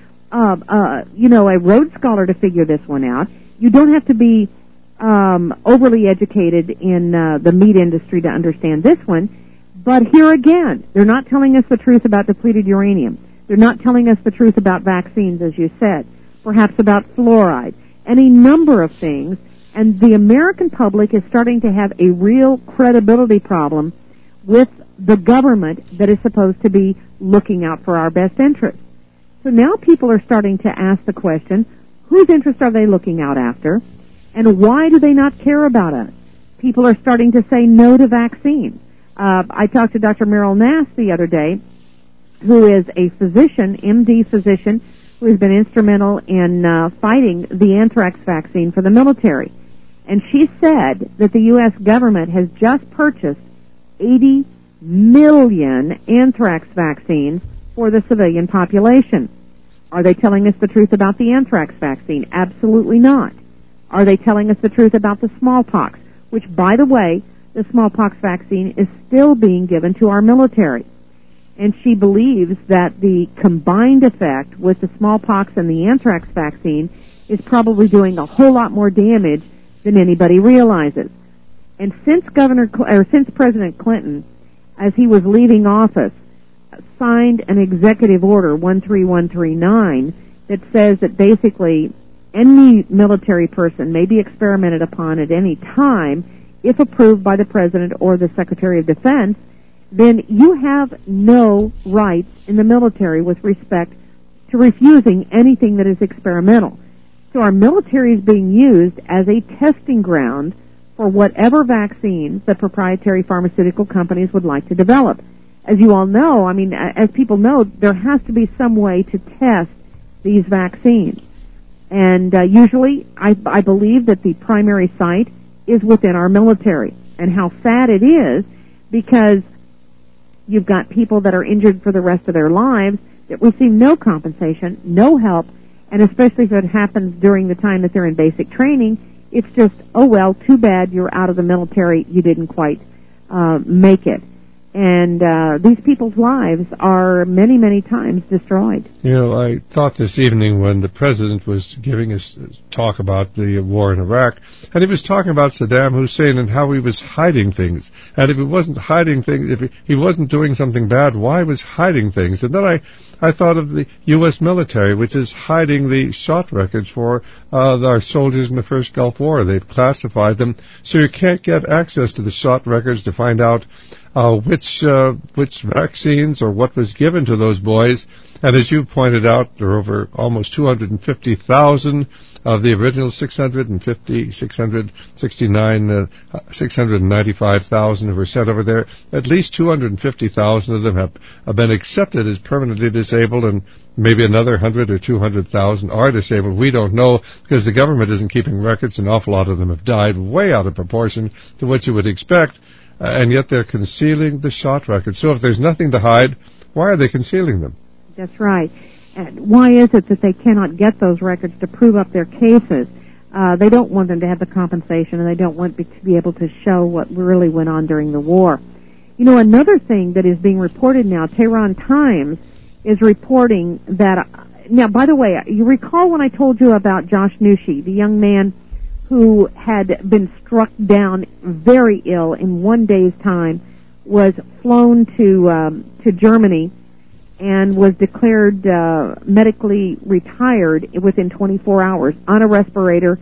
a Rhodes Scholar to figure this one out. You don't have to be overly educated in the meat industry to understand this one. But here again, they're not telling us the truth about depleted uranium. They're not telling us the truth about vaccines, as you said, perhaps about fluoride. Any number of things, and the American public is starting to have a real credibility problem with the government that is supposed to be looking out for our best interests. So now people are starting to ask the question, whose interests are they looking out after, and why do they not care about us? People are starting to say no to vaccines. I talked to Dr. Merrill Nass the other day, who is a physician, MD physician, who has been instrumental in fighting the anthrax vaccine for the military. And she said that the U.S. government has just purchased 80 million anthrax vaccines for the civilian population. Are they telling us the truth about the anthrax vaccine? Absolutely not. Are they telling us the truth about the smallpox? Which, by the way, the smallpox vaccine is still being given to our military. And she believes that the combined effect with the smallpox and the anthrax vaccine is probably doing a whole lot more damage than anybody realizes. And since President Clinton, as he was leaving office, signed an executive order 13139 that says that basically any military person may be experimented upon at any time if approved by the President or the Secretary of Defense, then you have no rights in the military with respect to refusing anything that is experimental. So our military is being used as a testing ground for whatever vaccines that proprietary pharmaceutical companies would like to develop. As you all know, I mean, as people know, there has to be some way to test these vaccines. And usually, I believe that the primary site is within our military. And how sad it is, because you've got people that are injured for the rest of their lives that receive no compensation, no help, and especially if it happens during the time that they're in basic training, it's just, oh well, too bad, you're out of the military, you didn't quite make it. And these people's lives are many, many times destroyed. I thought this evening when the President was giving us talk about the war in Iraq, and he was talking about Saddam Hussein and how he was hiding things. And if he wasn't hiding things, if he wasn't doing something bad, why was hiding things? And then I thought of the U.S. military, which is hiding the shot records for our soldiers in the first Gulf War. They've classified them, so you can't get access to the shot records to find out which vaccines or what was given to those boys. And as you pointed out, there are over almost 250,000 of the original 695,000 who were sent over there. At least 250,000 of them have been accepted as permanently disabled, and maybe another 100 or 200,000 are disabled. We don't know, because the government isn't keeping records. An awful lot of them have died, way out of proportion to what you would expect. And yet they're concealing the shot records. So if there's nothing to hide, why are they concealing them? That's right. And why is it that they cannot get those records to prove up their cases? They don't want them to have the compensation, and they don't want to be able to show what really went on during the war. Another thing that is being reported now, Tehran Times is reporting that... Now, by the way, you recall when I told you about Josh Nushi, the young man who had been struck down very ill in one day's time, was flown to Germany and was declared medically retired within 24 hours on a respirator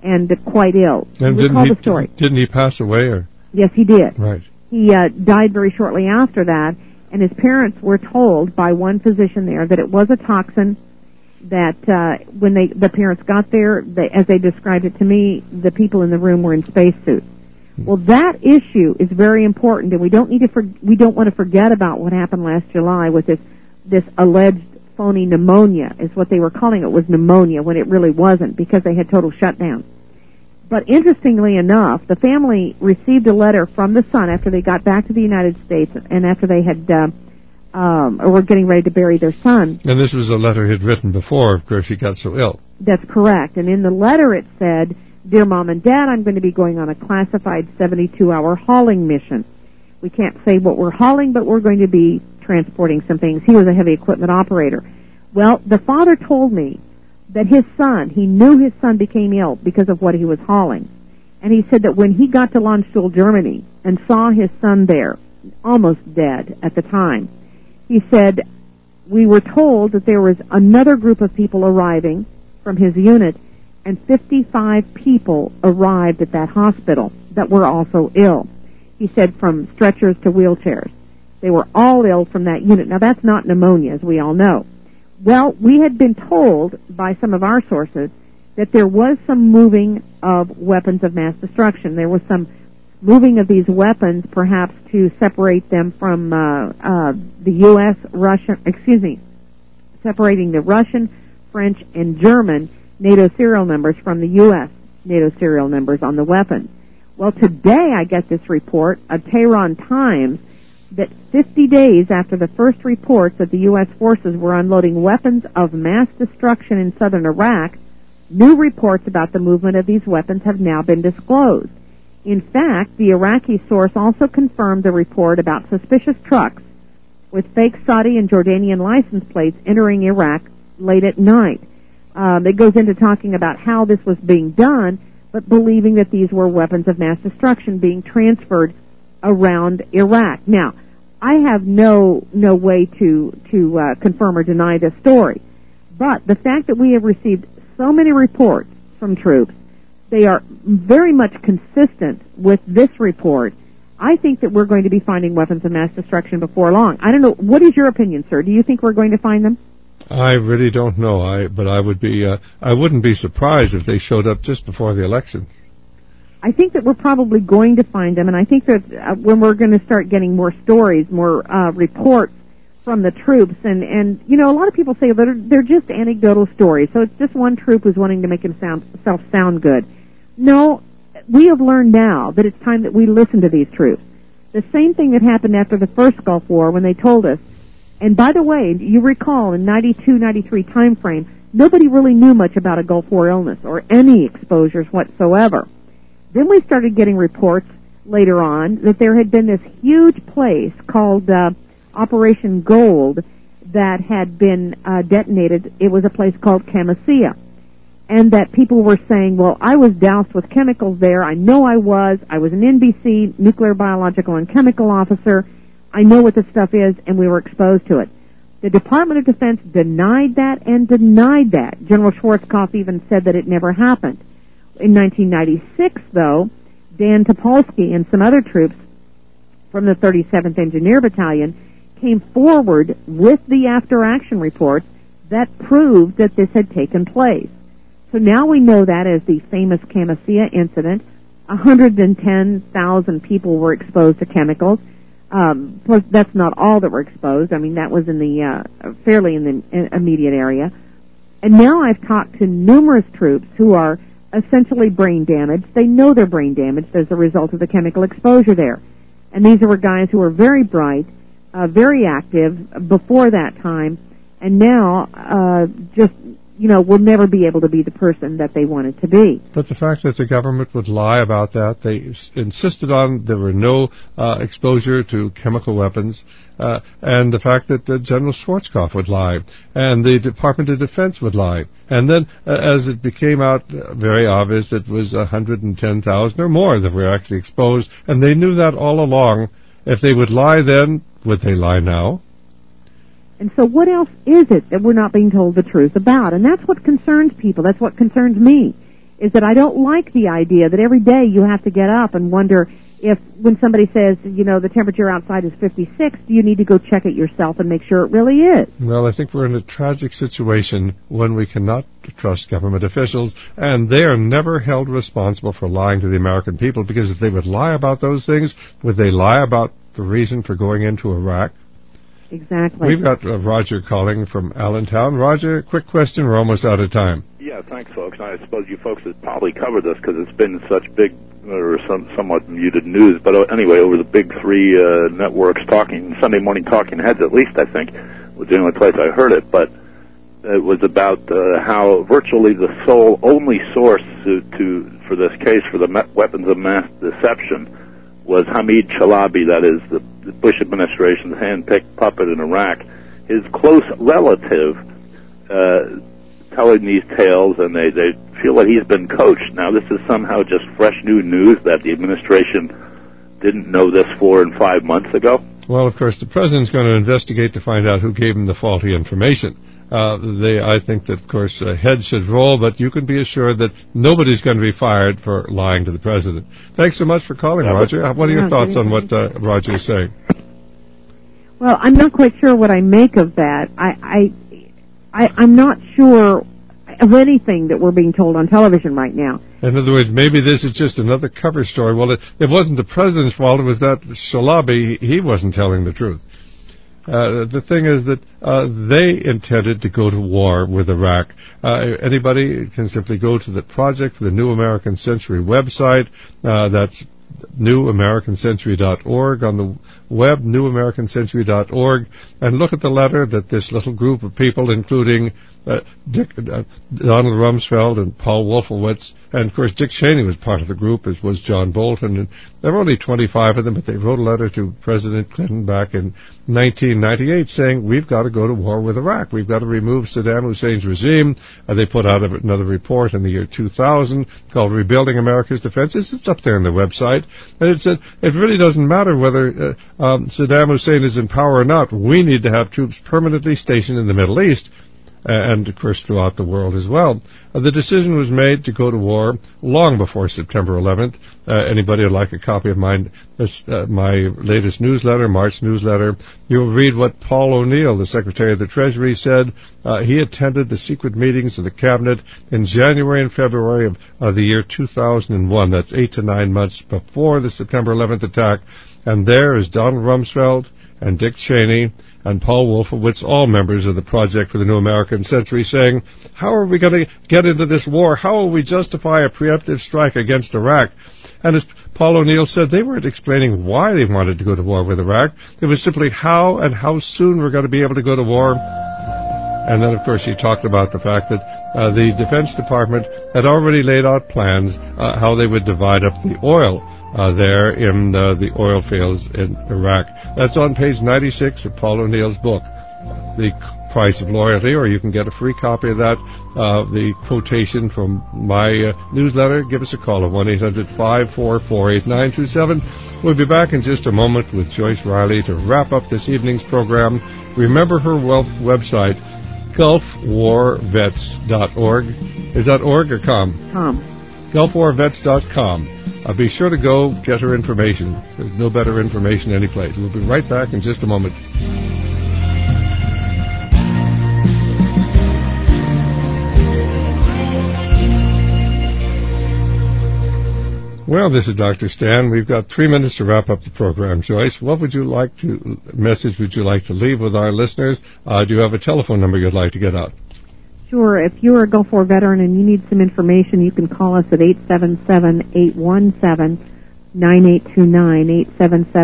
and quite ill. And Recall the story. Didn't he pass away? Or? Yes, he did. Right. He died very shortly after that, and his parents were told by one physician there that it was a toxin, that when the parents got there, as they described it to me, the people in the room were in spacesuits. Well, that issue is very important, and we don't want to forget about what happened last July with this alleged phony pneumonia, is what they were calling it, was pneumonia, when it really wasn't, because they had total shutdown. But interestingly enough, the family received a letter from the son after they got back to the United States and after they had or were getting ready to bury their son. And this was a letter he'd written before, of course, he got so ill. That's correct. And in the letter it said, "Dear Mom and Dad, I'm going to be going on a classified 72-hour hauling mission. We can't say what we're hauling, but we're going to be transporting some things." He was a heavy equipment operator. Well, the father told me that he knew his son became ill because of what he was hauling. And he said that when he got to Landstuhl, Germany, and saw his son there, almost dead at the time, he said, "We were told that there was another group of people arriving from his unit, and 55 people arrived at that hospital that were also ill." He said from stretchers to wheelchairs. They were all ill from that unit. Now, that's not pneumonia, as we all know. Well, we had been told by some of our sources that there was some moving of weapons of mass destruction. There was some moving of these weapons, perhaps to separate them from the U.S., separating the Russian, French, and German NATO serial numbers from the U.S. NATO serial numbers on the weapons. Well, today I get this report of Tehran Times that 50 days after the first reports that the U.S. forces were unloading weapons of mass destruction in southern Iraq, new reports about the movement of these weapons have now been disclosed. In fact, the Iraqi source also confirmed the report about suspicious trucks with fake Saudi and Jordanian license plates entering Iraq late at night. It goes into talking about how this was being done, but believing that these were weapons of mass destruction being transferred around Iraq. Now, I have no way to confirm or deny this story, but the fact that we have received so many reports from troops, they are very much consistent with this report. I think that we're going to be finding weapons of mass destruction before long. I don't know. What is your opinion, sir? Do you think we're going to find them? I really don't know. But I wouldn't be surprised if they showed up just before the election. I think that we're probably going to find them, and I think that when we're going to start getting more stories, more reports from the troops, and you know, a lot of people say that they're just anecdotal stories, so it's just one troop who's wanting to make himself sound good. No, we have learned now that it's time that we listen to these troops. The same thing that happened after the first Gulf War when they told us, and by the way, you recall in 92, 93 time frame, nobody really knew much about a Gulf War illness or any exposures whatsoever. Then we started getting reports later on that there had been this huge place called Operation Gold that had been detonated. It was a place called Camisea. And that people were saying, well, I was doused with chemicals there. I know I was. I was an NBC, nuclear, biological, and chemical officer. I know what this stuff is, and we were exposed to it. The Department of Defense denied that and denied that. General Schwarzkopf even said that it never happened. In 1996, though, Dan Topolsky and some other troops from the 37th Engineer Battalion came forward with the after-action reports that proved that this had taken place. So now we know that as the famous Camisea incident. 110,000 people were exposed to chemicals. Plus, that's not all that were exposed. I mean, that was in the fairly in the immediate area. And now I've talked to numerous troops who are essentially brain damaged. They know they're brain damaged as a result of the chemical exposure there. And these were guys who were very bright, very active before that time, and now just, you know, will never be able to be the person that they wanted to be. But the fact that the government would lie about that, they insisted on there were no exposure to chemical weapons, and the fact that General Schwarzkopf would lie, and the Department of Defense would lie. And then, as it became out very obvious, it was 110,000 or more that were actually exposed, and they knew that all along. If they would lie then, would they lie now? And so what else is it that we're not being told the truth about? And that's what concerns people. That's what concerns me, is that I don't like the idea that every day you have to get up and wonder if, when somebody says, the temperature outside is 56, do you need to go check it yourself and make sure it really is? Well, I think we're in a tragic situation when we cannot trust government officials, and they are never held responsible for lying to the American people, because if they would lie about those things, would they lie about the reason for going into Iraq? Exactly. We've got Roger calling from Allentown. Roger, quick question. We're almost out of time. Yeah, thanks, folks. I suppose you folks have probably covered this because it's been such big or somewhat muted news. But anyway, over the big three networks talking, Sunday morning talking heads, at least, I think, was the only place I heard it. But it was about how virtually the sole only source for this case, for the weapons of mass deception, was Hamid Chalabi, that is the Bush administration's hand-picked puppet in Iraq. His close relative telling these tales, and they feel that he's been coached. Now, this is somehow just fresh new news that the administration didn't know this 4 and 5 months ago. Well, of course, the president's going to investigate to find out who gave him the faulty information. I think that, of course, heads should roll, but you can be assured that nobody's going to be fired for lying to the president. Thanks so much for calling, Roger. What are your thoughts on what Roger is saying? Well, I'm not quite sure what I make of that. I'm not sure of anything that we're being told on television right now. In other words, maybe this is just another cover story. Well, it wasn't the president's fault. It was that Chalabi, he wasn't telling the truth. The thing is that they intended to go to war with Iraq. Anybody can simply go to the Project for the New American Century website. That's newamericancentury.org on the web, newamericancentury.org, and look at the letter that this little group of people, including Donald Rumsfeld and Paul Wolfowitz, and of course Dick Cheney was part of the group, as was John Bolton, and there were only 25 of them, but they wrote a letter to President Clinton back in 1998 saying, we've got to go to war with Iraq. We've got to remove Saddam Hussein's regime. They put out another report in the year 2000 called Rebuilding America's Defenses. It's up there on the website. And it said, it really doesn't matter whether Saddam Hussein is in power or not. We need to have troops permanently stationed in the Middle East, and, of course, throughout the world as well. The decision was made to go to war long before September 11th. Anybody would like a copy of my latest newsletter, March newsletter, you'll read what Paul O'Neill, the Secretary of the Treasury, said. He attended the secret meetings of the Cabinet in January and February of the year 2001. That's 8 to 9 months before the September 11th attack. And there is Donald Rumsfeld and Dick Cheney and Paul Wolfowitz, all members of the Project for the New American Century, saying, how are we going to get into this war? How will we justify a preemptive strike against Iraq? And as Paul O'Neill said, they weren't explaining why they wanted to go to war with Iraq. It was simply how and how soon we're going to be able to go to war. And then, of course, he talked about the fact that the Defense Department had already laid out plans how they would divide up the oil there in the oil fields in Iraq. That's on page 96 of Paul O'Neill's book, The Price of Loyalty, or you can get a free copy of that, the quotation from my newsletter. Give us a call at 1-800-544-8927. We'll be back in just a moment with Joyce Riley to wrap up this evening's program. Remember her website, GulfWarVets.org. Is that org or com? Com. GulfWarVets.com. Be sure to go get her information. There's no better information anyplace. We'll be right back in just a moment. Well, this is Dr. Stan. We've got 3 minutes to wrap up the program. Joyce, what message would you like to leave with our listeners? Do you have a telephone number you'd like to get out? Sure. If you're a Gulf War veteran and you need some information, you can call us at 877-817-9829,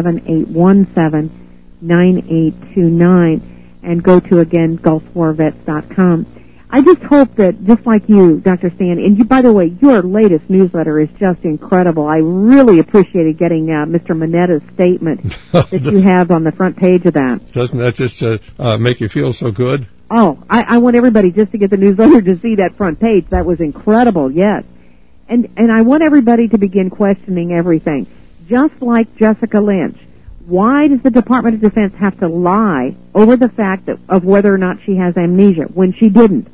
877-817-9829, and go to, again, GulfWarVets.com. I just hope that, just like you, Dr. Stan, and you, by the way, your latest newsletter is just incredible. I really appreciated getting Mr. Monetta's statement that you have on the front page of that. Doesn't that just make you feel so good? Oh, I want everybody just to get the newsletter to see that front page. That was incredible, yes. And I want everybody to begin questioning everything. Just like Jessica Lynch, why does the Department of Defense have to lie over the fact of whether or not she has amnesia when she didn't?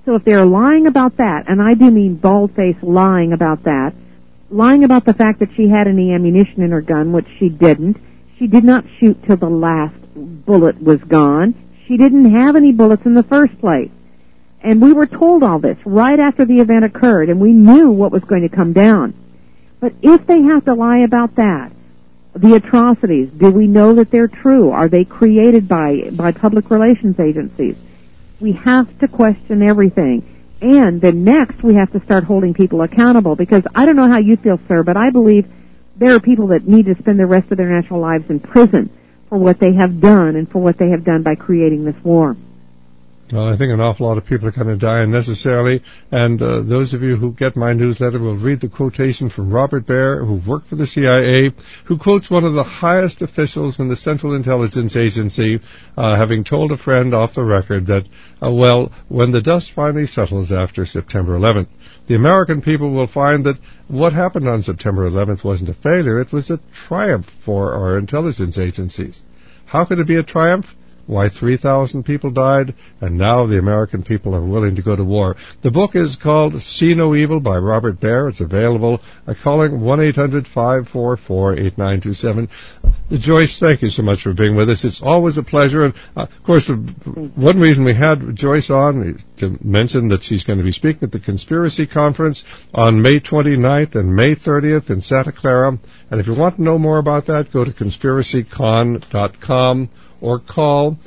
So if they're lying about that, and I do mean bald-faced lying about that, lying about the fact that she had any ammunition in her gun, which she didn't. She did not shoot till the last bullet was gone. She didn't have any bullets in the first place. And we were told all this right after the event occurred, and we knew what was going to come down. But if they have to lie about that, the atrocities, do we know that they're true? Are they created by public relations agencies? We have to question everything. And then next we have to start holding people accountable, because I don't know how you feel, sir, but I believe there are people that need to spend the rest of their natural lives in prison for what they have done and for what they have done by creating this war. Well, I think an awful lot of people are going to die unnecessarily, and those of you who get my newsletter will read the quotation from Robert Baer, who worked for the CIA, who quotes one of the highest officials in the Central Intelligence Agency, having told a friend off the record that, when the dust finally settles after September 11th, the American people will find that what happened on September 11th wasn't a failure, it was a triumph for our intelligence agencies. How could it be a triumph? Why 3,000 people died, and now the American people are willing to go to war. The book is called See No Evil by Robert Baer. It's available calling 1-800-544-8927. Joyce, thank you so much for being with us. It's always a pleasure. And, of course, one reason we had Joyce on to mention that she's going to be speaking at the Conspiracy Conference on May 29th and May 30th in Santa Clara. And if you want to know more about that, go to conspiracycon.com. or call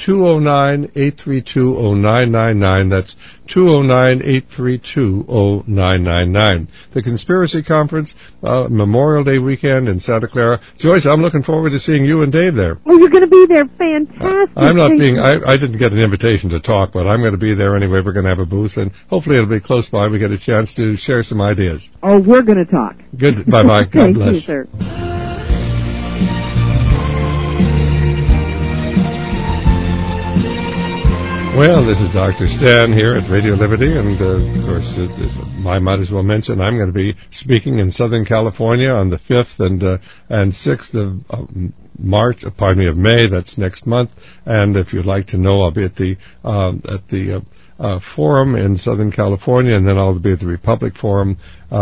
209-832-0999. That's 209-832-0999. The Conspiracy Conference, Memorial Day weekend in Santa Clara. Joyce, I'm looking forward to seeing you and Dave there. Oh, you're going to be there. Fantastic. I didn't get an invitation to talk, but I'm going to be there anyway. We're going to have a booth, and hopefully it'll be close by. We get a chance to share some ideas. Oh, we're going to talk. Good. Bye-bye. God bless. Thank you, sir. Well, this is Dr. Stan here at Radio Liberty, and of course, I might as well mention I'm going to be speaking in Southern California on the 5th and 6th of May. That's next month. And if you'd like to know, I'll be at the Forum in Southern California, and then I'll be at the Republic Forum.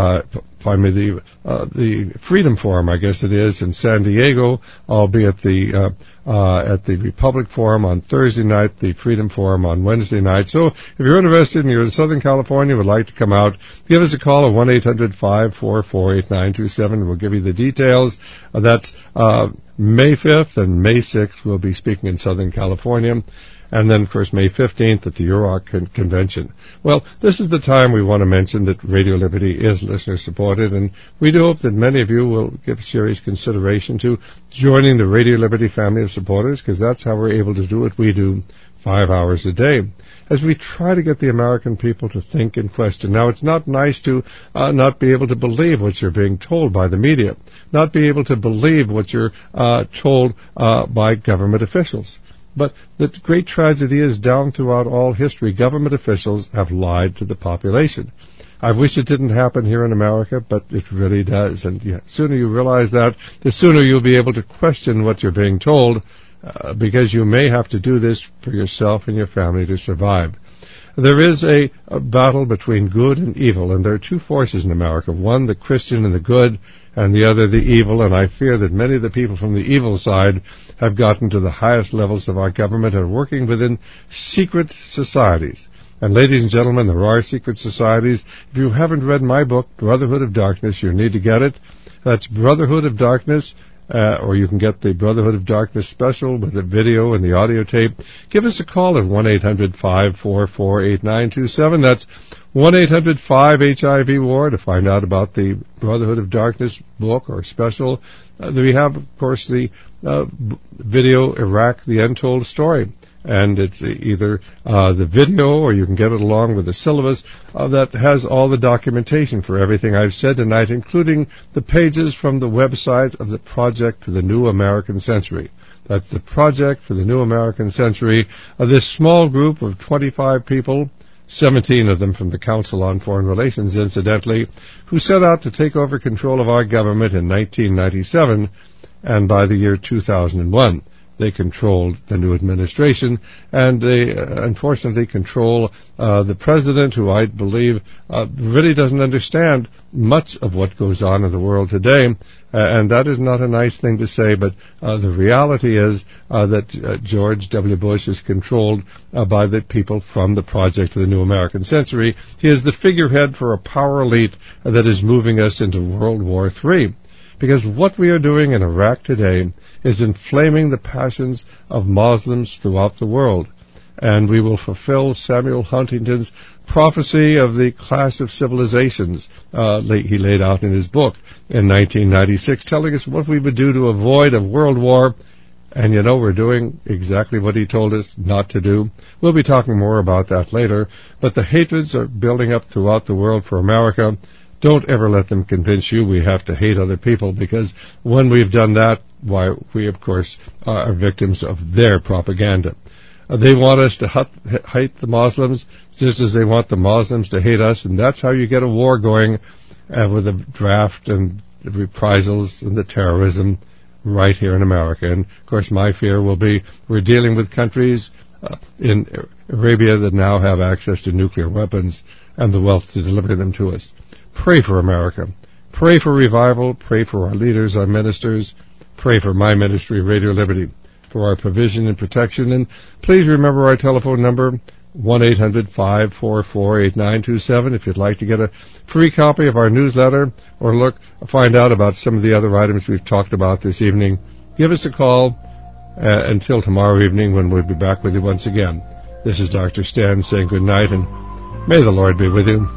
The Freedom Forum, I guess it is, in San Diego. I'll be at the Republic Forum on Thursday night, the Freedom Forum on Wednesday night. So if you're interested and you're in Southern California, would like to come out, give us a call at 1-800-544-8927. We'll give you the details. That's May 5th and May 6th. We'll be speaking in Southern California. And then, of course, May 15th at the UROC convention. Well, this is the time we want to mention that Radio Liberty is listener-supported, and we do hope that many of you will give serious consideration to joining the Radio Liberty family of supporters, because that's how we're able to do what we do 5 hours a day, as we try to get the American people to think and question. Now, it's not nice to not be able to believe what you're being told by the media, not be able to believe what you're told by government officials. But the great tragedy is down throughout all history, government officials have lied to the population. I wish it didn't happen here in America, but it really does. And the sooner you realize that, the sooner you'll be able to question what you're being told, because you may have to do this for yourself and your family to survive. There is a battle between good and evil, and there are two forces in America, one the Christian and the good, and the other the evil, and I fear that many of the people from the evil side have gotten to the highest levels of our government and are working within secret societies. And ladies and gentlemen, there are secret societies. If you haven't read my book, Brotherhood of Darkness, you need to get it. That's Brotherhood of Darkness, or you can get the Brotherhood of Darkness special with the video and the audio tape. Give us a call at 1-800-544-8927. That's 1-800-5HIV-WAR to find out about the Brotherhood of Darkness book or special. We have, of course, the video Iraq, the Untold Story. And it's either the video, or you can get it along with the syllabus that has all the documentation for everything I've said tonight, including the pages from the website of the Project for the New American Century. That's the Project for the New American Century. This small group of 25 people, 17 of them from the Council on Foreign Relations, incidentally, who set out to take over control of our government in 1997, and by the year 2001. they controlled the new administration, and they unfortunately control the president, who I believe really doesn't understand much of what goes on in the world today. And that is not a nice thing to say, but the reality is that George W. Bush is controlled by the people from the Project of the New American Century. He is the figurehead for a power elite that is moving us into World War III. Because what we are doing in Iraq today is inflaming the passions of Muslims throughout the world. And we will fulfill Samuel Huntington's prophecy of the clash of civilizations he laid out in his book in 1996, telling us what we would do to avoid a world war. And we're doing exactly what he told us not to do. We'll be talking more about that later. But the hatreds are building up throughout the world for America. Don't ever let them convince you we have to hate other people, because when we've done that, why, we, of course, are victims of their propaganda. They want us to hate the Muslims just as they want the Muslims to hate us, and that's how you get a war going with the draft and the reprisals and the terrorism right here in America. And, of course, my fear will be we're dealing with countries in Arabia that now have access to nuclear weapons and the wealth to deliver them to us. Pray for America. Pray for revival. Pray for our leaders, our ministers. Pray for my ministry, Radio Liberty, for our provision and protection. And please remember our telephone number, 1-800-544-8927, if you'd like to get a free copy of our newsletter or find out about some of the other items we've talked about this evening. Give us a call until tomorrow evening, when we'll be back with you once again. This is Dr. Stan saying good night, and may the Lord be with you.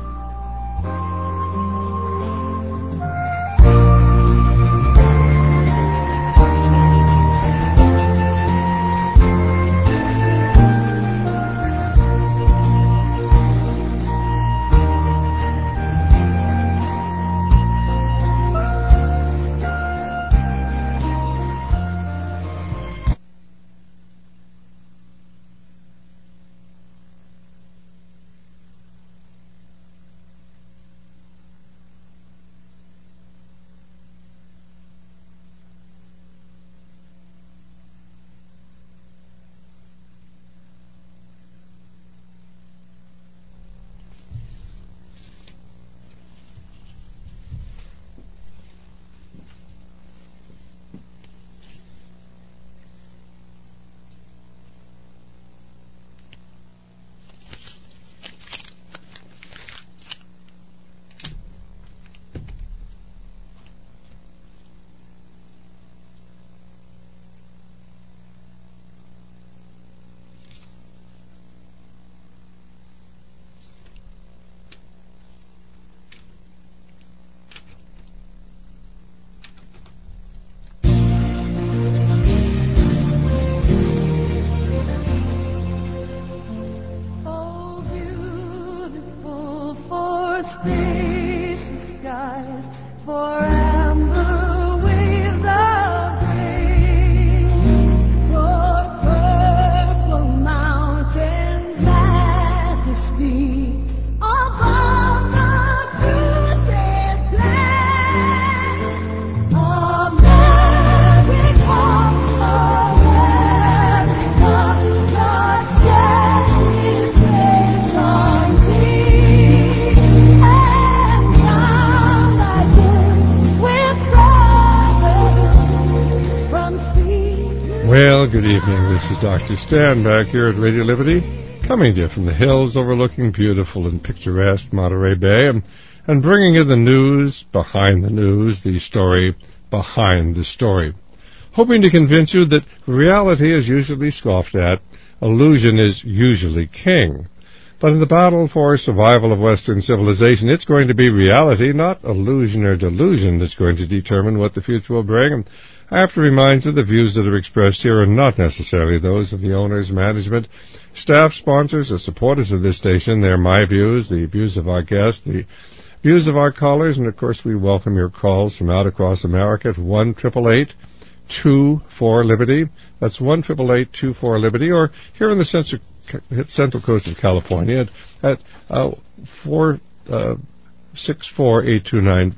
Well, good evening. This is Dr. Stan back here at Radio Liberty, coming to you from the hills overlooking beautiful and picturesque Monterey Bay, and bringing you the news behind the news, the story behind the story. Hoping to convince you that reality is usually scoffed at, illusion is usually king. But in the battle for survival of Western civilization, it's going to be reality, not illusion or delusion, that's going to determine what the future will bring. And I have to remind you the views that are expressed here are not necessarily those of the owners, management, staff, sponsors, or supporters of this station. They're my views, the views of our guests, the views of our callers, and of course we welcome your calls from out across America at 1-888-24-LIBERTY. That's 1-888-24-LIBERTY, or here in the Central Coast of California at 464-8295.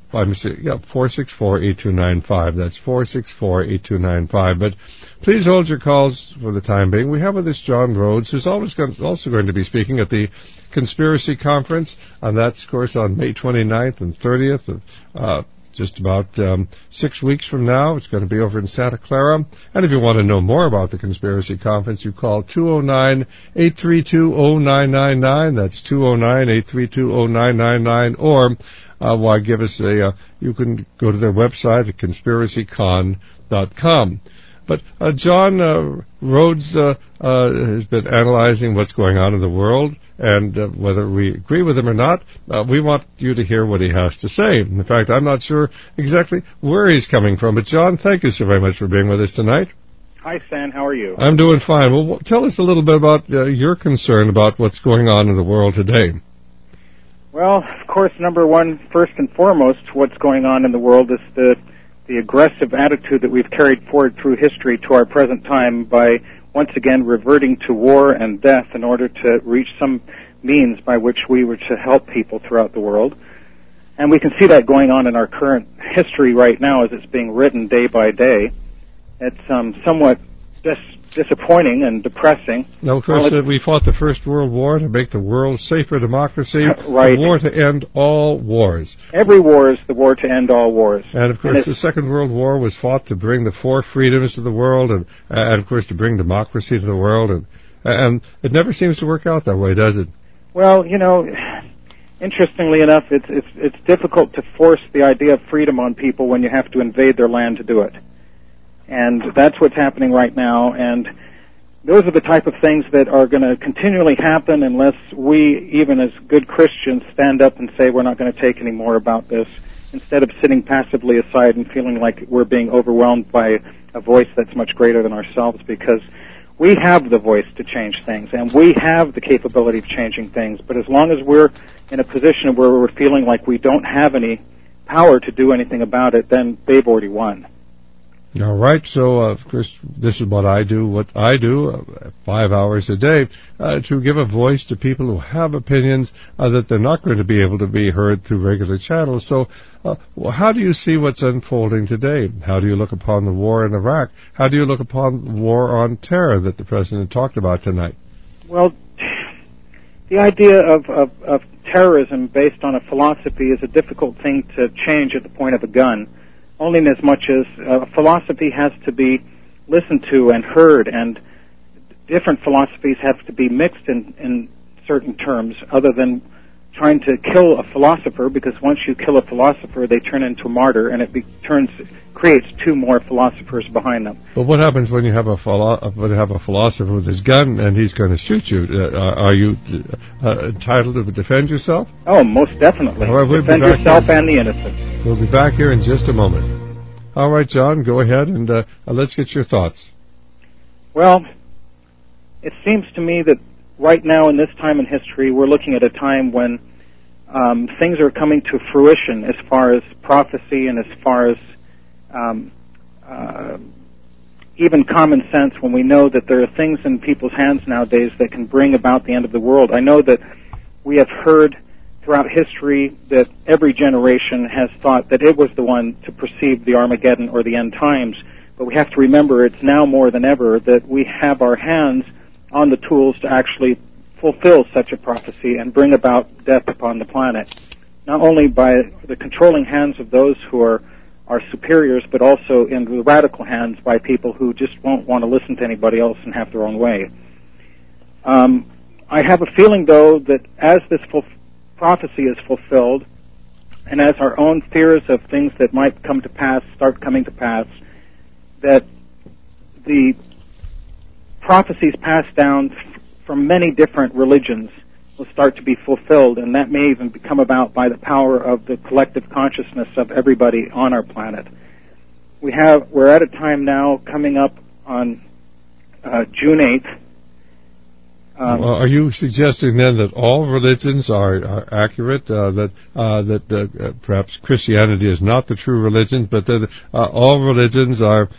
464-8295. That's 464-8295. But please hold your calls for the time being. We have with us John Rhodes, who's also going to be speaking at the Conspiracy Conference, and that's, of course, on May 29th and 30th of just about 6 weeks from now. It's going to be over in Santa Clara. And if you want to know more about the Conspiracy Conference, you call 209-832-0999. That's 209-832-0999. Or give us you can go to their website at conspiracycon.com. But John Rhodes has been analyzing what's going on in the world, and whether we agree with him or not, we want you to hear what he has to say. In fact, I'm not sure exactly where he's coming from. But John, thank you so very much for being with us tonight. Hi, Stan. How are you? I'm doing fine. Well, tell us a little bit about your concern about what's going on in the world today. Well, of course, number one, first and foremost, what's going on in the world is the aggressive attitude that we've carried forward through history to our present time by once again reverting to war and death in order to reach some means by which we were to help people throughout the world. And we can see that going on in our current history right now as it's being written day by day. It's somewhat disappointing and depressing. Now, of course, we fought the First World War to make the world safer democracy, right. The war to end all wars. Every war is the war to end all wars. And, of course, the Second World War was fought to bring the four freedoms to the world and of course, to bring democracy to the world. And it never seems to work out that way, does it? Well, interestingly enough, it's difficult to force the idea of freedom on people when you have to invade their land to do it. And that's what's happening right now, and those are the type of things that are going to continually happen unless we, even as good Christians, stand up and say we're not going to take any more about this, instead of sitting passively aside and feeling like we're being overwhelmed by a voice that's much greater than ourselves, because we have the voice to change things, and we have the capability of changing things, but as long as we're in a position where we're feeling like we don't have any power to do anything about it, then they've already won. All right, so, of course, this is what I do 5 hours a day, to give a voice to people who have opinions that they're not going to be able to be heard through regular channels. So, how do you see what's unfolding today? How do you look upon the war in Iraq? How do you look upon the war on terror that the President talked about tonight? Well, the idea of terrorism based on a philosophy is a difficult thing to change at the point of a gun. Only in as much as philosophy has to be listened to and heard, and different philosophies have to be mixed in certain terms, other than trying to kill a philosopher, because once you kill a philosopher, they turn into a martyr, and it creates two more philosophers behind them. But what happens when you have a philosopher with his gun and he's going to shoot you? Are you entitled to defend yourself? Oh, most definitely. Right, defend yourself and the innocent. We'll be back here in just a moment. All right, John, go ahead and let's get your thoughts. Well, it seems to me that right now in this time in history, we're looking at a time when things are coming to fruition as far as prophecy and as far as even common sense, when we know that there are things in people's hands nowadays that can bring about the end of the world. I know that we have heard throughout history that every generation has thought that it was the one to perceive the Armageddon or the end times, but we have to remember it's now more than ever that we have our hands on the tools to actually fulfill such a prophecy and bring about death upon the planet, not only by the controlling hands of those who are superiors, but also in the radical hands by people who just won't want to listen to anybody else and have their own way. I have a feeling, though, that as this prophecy is fulfilled, and as our own fears of things that might come to pass start coming to pass, that the prophecies passed down from many different religions will start to be fulfilled, and that may even come about by the power of the collective consciousness of everybody on our planet. We're at a time now coming up on June 8th Are you suggesting then that all religions are accurate? That perhaps Christianity is not the true religion, but that all religions are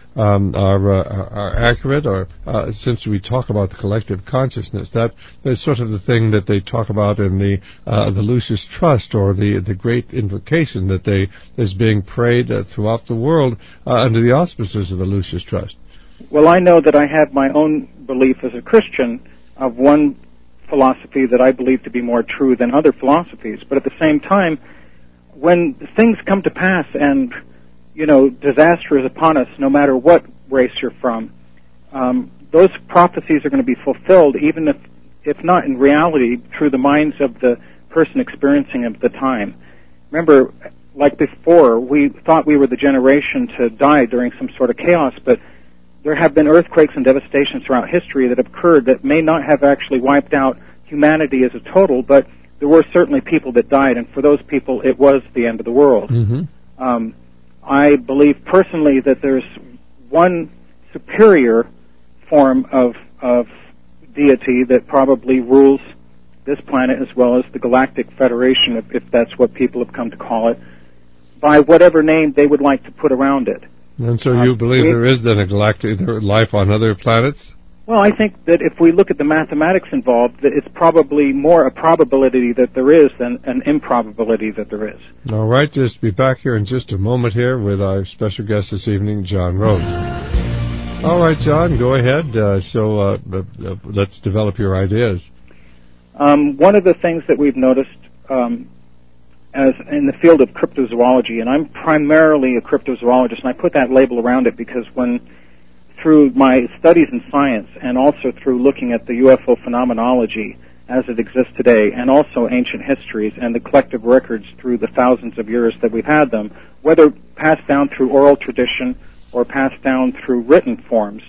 accurate? Or since we talk about the collective consciousness, that is sort of the thing that they talk about in the Lucis Trust, or the great invocation that is being prayed throughout the world under the auspices of the Lucis Trust. Well, I know that I have my own belief as a Christian of one philosophy that I believe to be more true than other philosophies. But at the same time, when things come to pass and, disaster is upon us, no matter what race you're from, those prophecies are going to be fulfilled, even if not in reality, through the minds of the person experiencing it at the time. Remember, like before, we thought we were the generation to die during some sort of chaos, but there have been earthquakes and devastations throughout history that have occurred that may not have actually wiped out humanity as a total, but there were certainly people that died, and for those people, it was the end of the world. Mm-hmm. I believe personally that there's one superior form of deity that probably rules this planet as well as the Galactic Federation, if that's what people have come to call it, by whatever name they would like to put around it. And so you believe there is then a galactic life on other planets? Well, I think that if we look at the mathematics involved, that it's probably more a probability that there is than an improbability that there is. All right, just be back here in just a moment here with our special guest this evening, John Rhodes. All right, John, go ahead. Let's develop your ideas. One of the things that we've noticed as in the field of cryptozoology, and I'm primarily a cryptozoologist, and I put that label around it because through my studies in science and also through looking at the UFO phenomenology as it exists today, and also ancient histories and the collective records through the thousands of years that we've had them, whether passed down through oral tradition or passed down through written forms,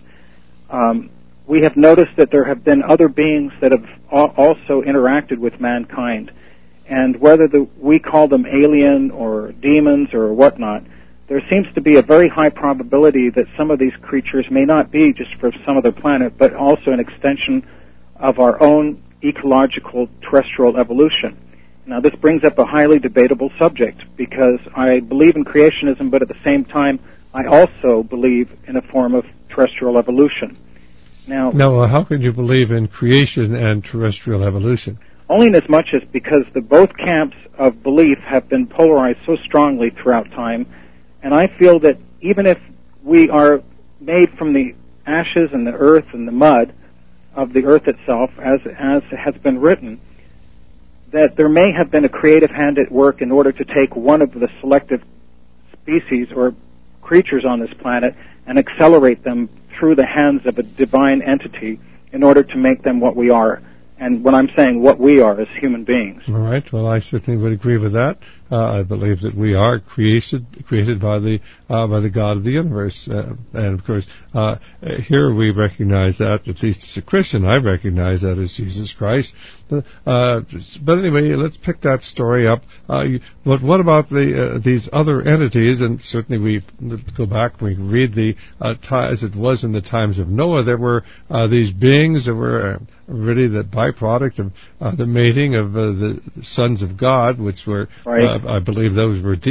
we have noticed that there have been other beings that have also interacted with mankind. And whether we call them alien or demons or whatnot, there seems to be a very high probability that some of these creatures may not be just from some other planet, but also an extension of our own ecological terrestrial evolution. Now, this brings up a highly debatable subject because I believe in creationism, but at the same time, I also believe in a form of terrestrial evolution. Now, how can you believe in creation and terrestrial evolution? Only in as much as because both camps of belief have been polarized so strongly throughout time, and I feel that even if we are made from the ashes and the earth and the mud of the earth itself, as has been written, that there may have been a creative hand at work in order to take one of the selective species or creatures on this planet and accelerate them through the hands of a divine entity in order to make them what we are. And when I'm saying what we are as human beings. All right. Well, I certainly would agree with that. I believe that we are created by the God of the universe, and of course, here we recognize that. At least as a Christian, I recognize that as Jesus Christ. But anyway, let's pick that story up. But what about these other entities? And certainly, let's go back. We read as it was in the times of Noah. There were these beings that were really the byproduct of the mating of the sons of God, which were. Right. I believe those were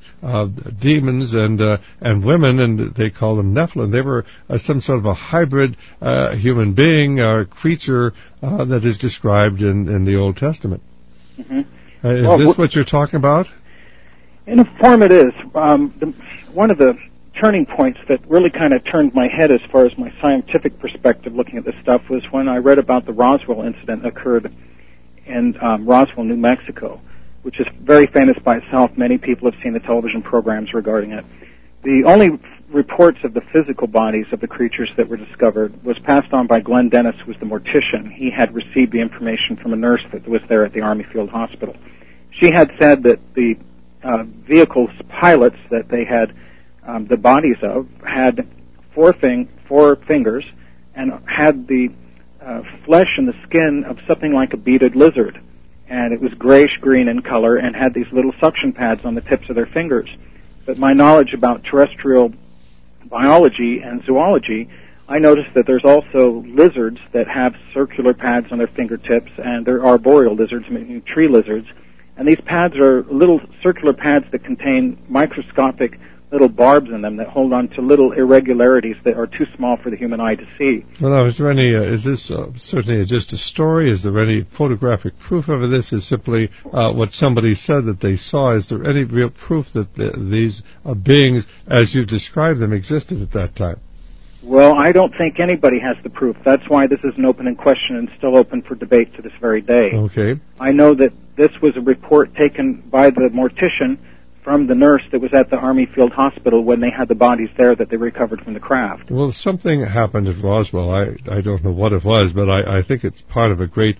demons and women, and they call them Nephilim. They were some sort of a hybrid human being or creature that is described in the Old Testament. Mm-hmm. Is this what you're talking about? In a form it is. One of the turning points that really kind of turned my head as far as my scientific perspective looking at this stuff was when I read about the Roswell incident that occurred in Roswell, New Mexico, which is very famous by itself. Many people have seen the television programs regarding it. The only reports of the physical bodies of the creatures that were discovered was passed on by Glenn Dennis, who was the mortician. He had received the information from a nurse that was there at the Army Field Hospital. She had said that the vehicle's pilots that they had the bodies of had four fingers and had the flesh and the skin of something like a bearded lizard. And it was grayish-green in color and had these little suction pads on the tips of their fingers. But my knowledge about terrestrial biology and zoology, I noticed that there's also lizards that have circular pads on their fingertips, and there are arboreal lizards, meaning tree lizards. And these pads are little circular pads that contain microscopic little barbs in them that hold on to little irregularities that are too small for the human eye to see. Well, now, is there any? Is this certainly just a story? Is there any photographic proof of this? Is simply what somebody said that they saw? Is there any real proof that these beings, as you described them, existed at that time? Well, I don't think anybody has the proof. That's why this is an open in question and still open for debate to this very day. Okay. I know that this was a report taken by the mortician from the nurse that was at the Army Field Hospital when they had the bodies there that they recovered from the craft. Well, something happened at Roswell. I don't know what it was, but I think it's part of a great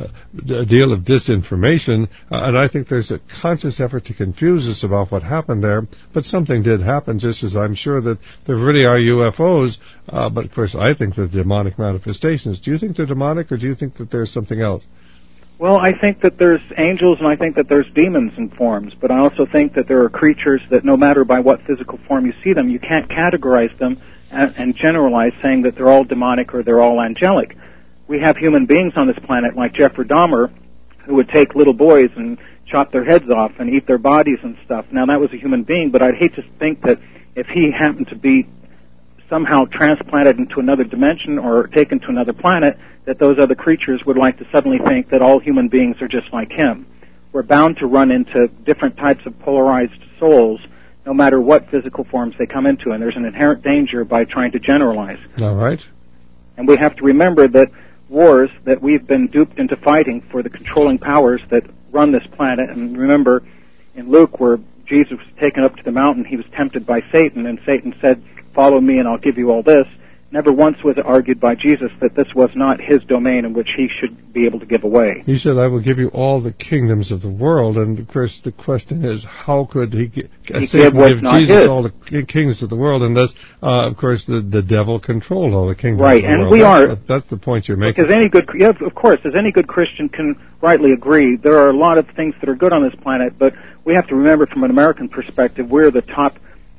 deal of disinformation, and I think there's a conscious effort to confuse us about what happened there, but something did happen, just as I'm sure that there really are UFOs, but of course I think they're demonic manifestations. Do you think they're demonic, or do you think that there's something else? Well, I think that there's angels and I think that there's demons in forms, but I also think that there are creatures that no matter by what physical form you see them, you can't categorize them and generalize saying that they're all demonic or they're all angelic. We have human beings on this planet like Jeffrey Dahmer who would take little boys and chop their heads off and eat their bodies and stuff. Now, that was a human being, but I'd hate to think that if he happened to be somehow transplanted into another dimension or taken to another planet, that those other creatures would like to suddenly think that all human beings are just like him. We're bound to run into different types of polarized souls, no matter what physical forms they come into, and there's an inherent danger by trying to generalize. All right. And we have to remember that wars that we've been duped into fighting for the controlling powers that run this planet, and remember in Luke where Jesus was taken up to the mountain, he was tempted by Satan, and Satan said, "Follow me and I'll give you all this." Never once was it argued by Jesus that this was not his domain in which he should be able to give away. He said, "I will give you all the kingdoms of the world," and of course the question is, how could Satan give Jesus all the kingdoms of the world, and thus, of course, the devil controlled all the kingdoms of the world. Right, and that's the point you're making. Because of course, as any good Christian can rightly agree, there are a lot of things that are good on this planet, but we have to remember from an American perspective, we are the top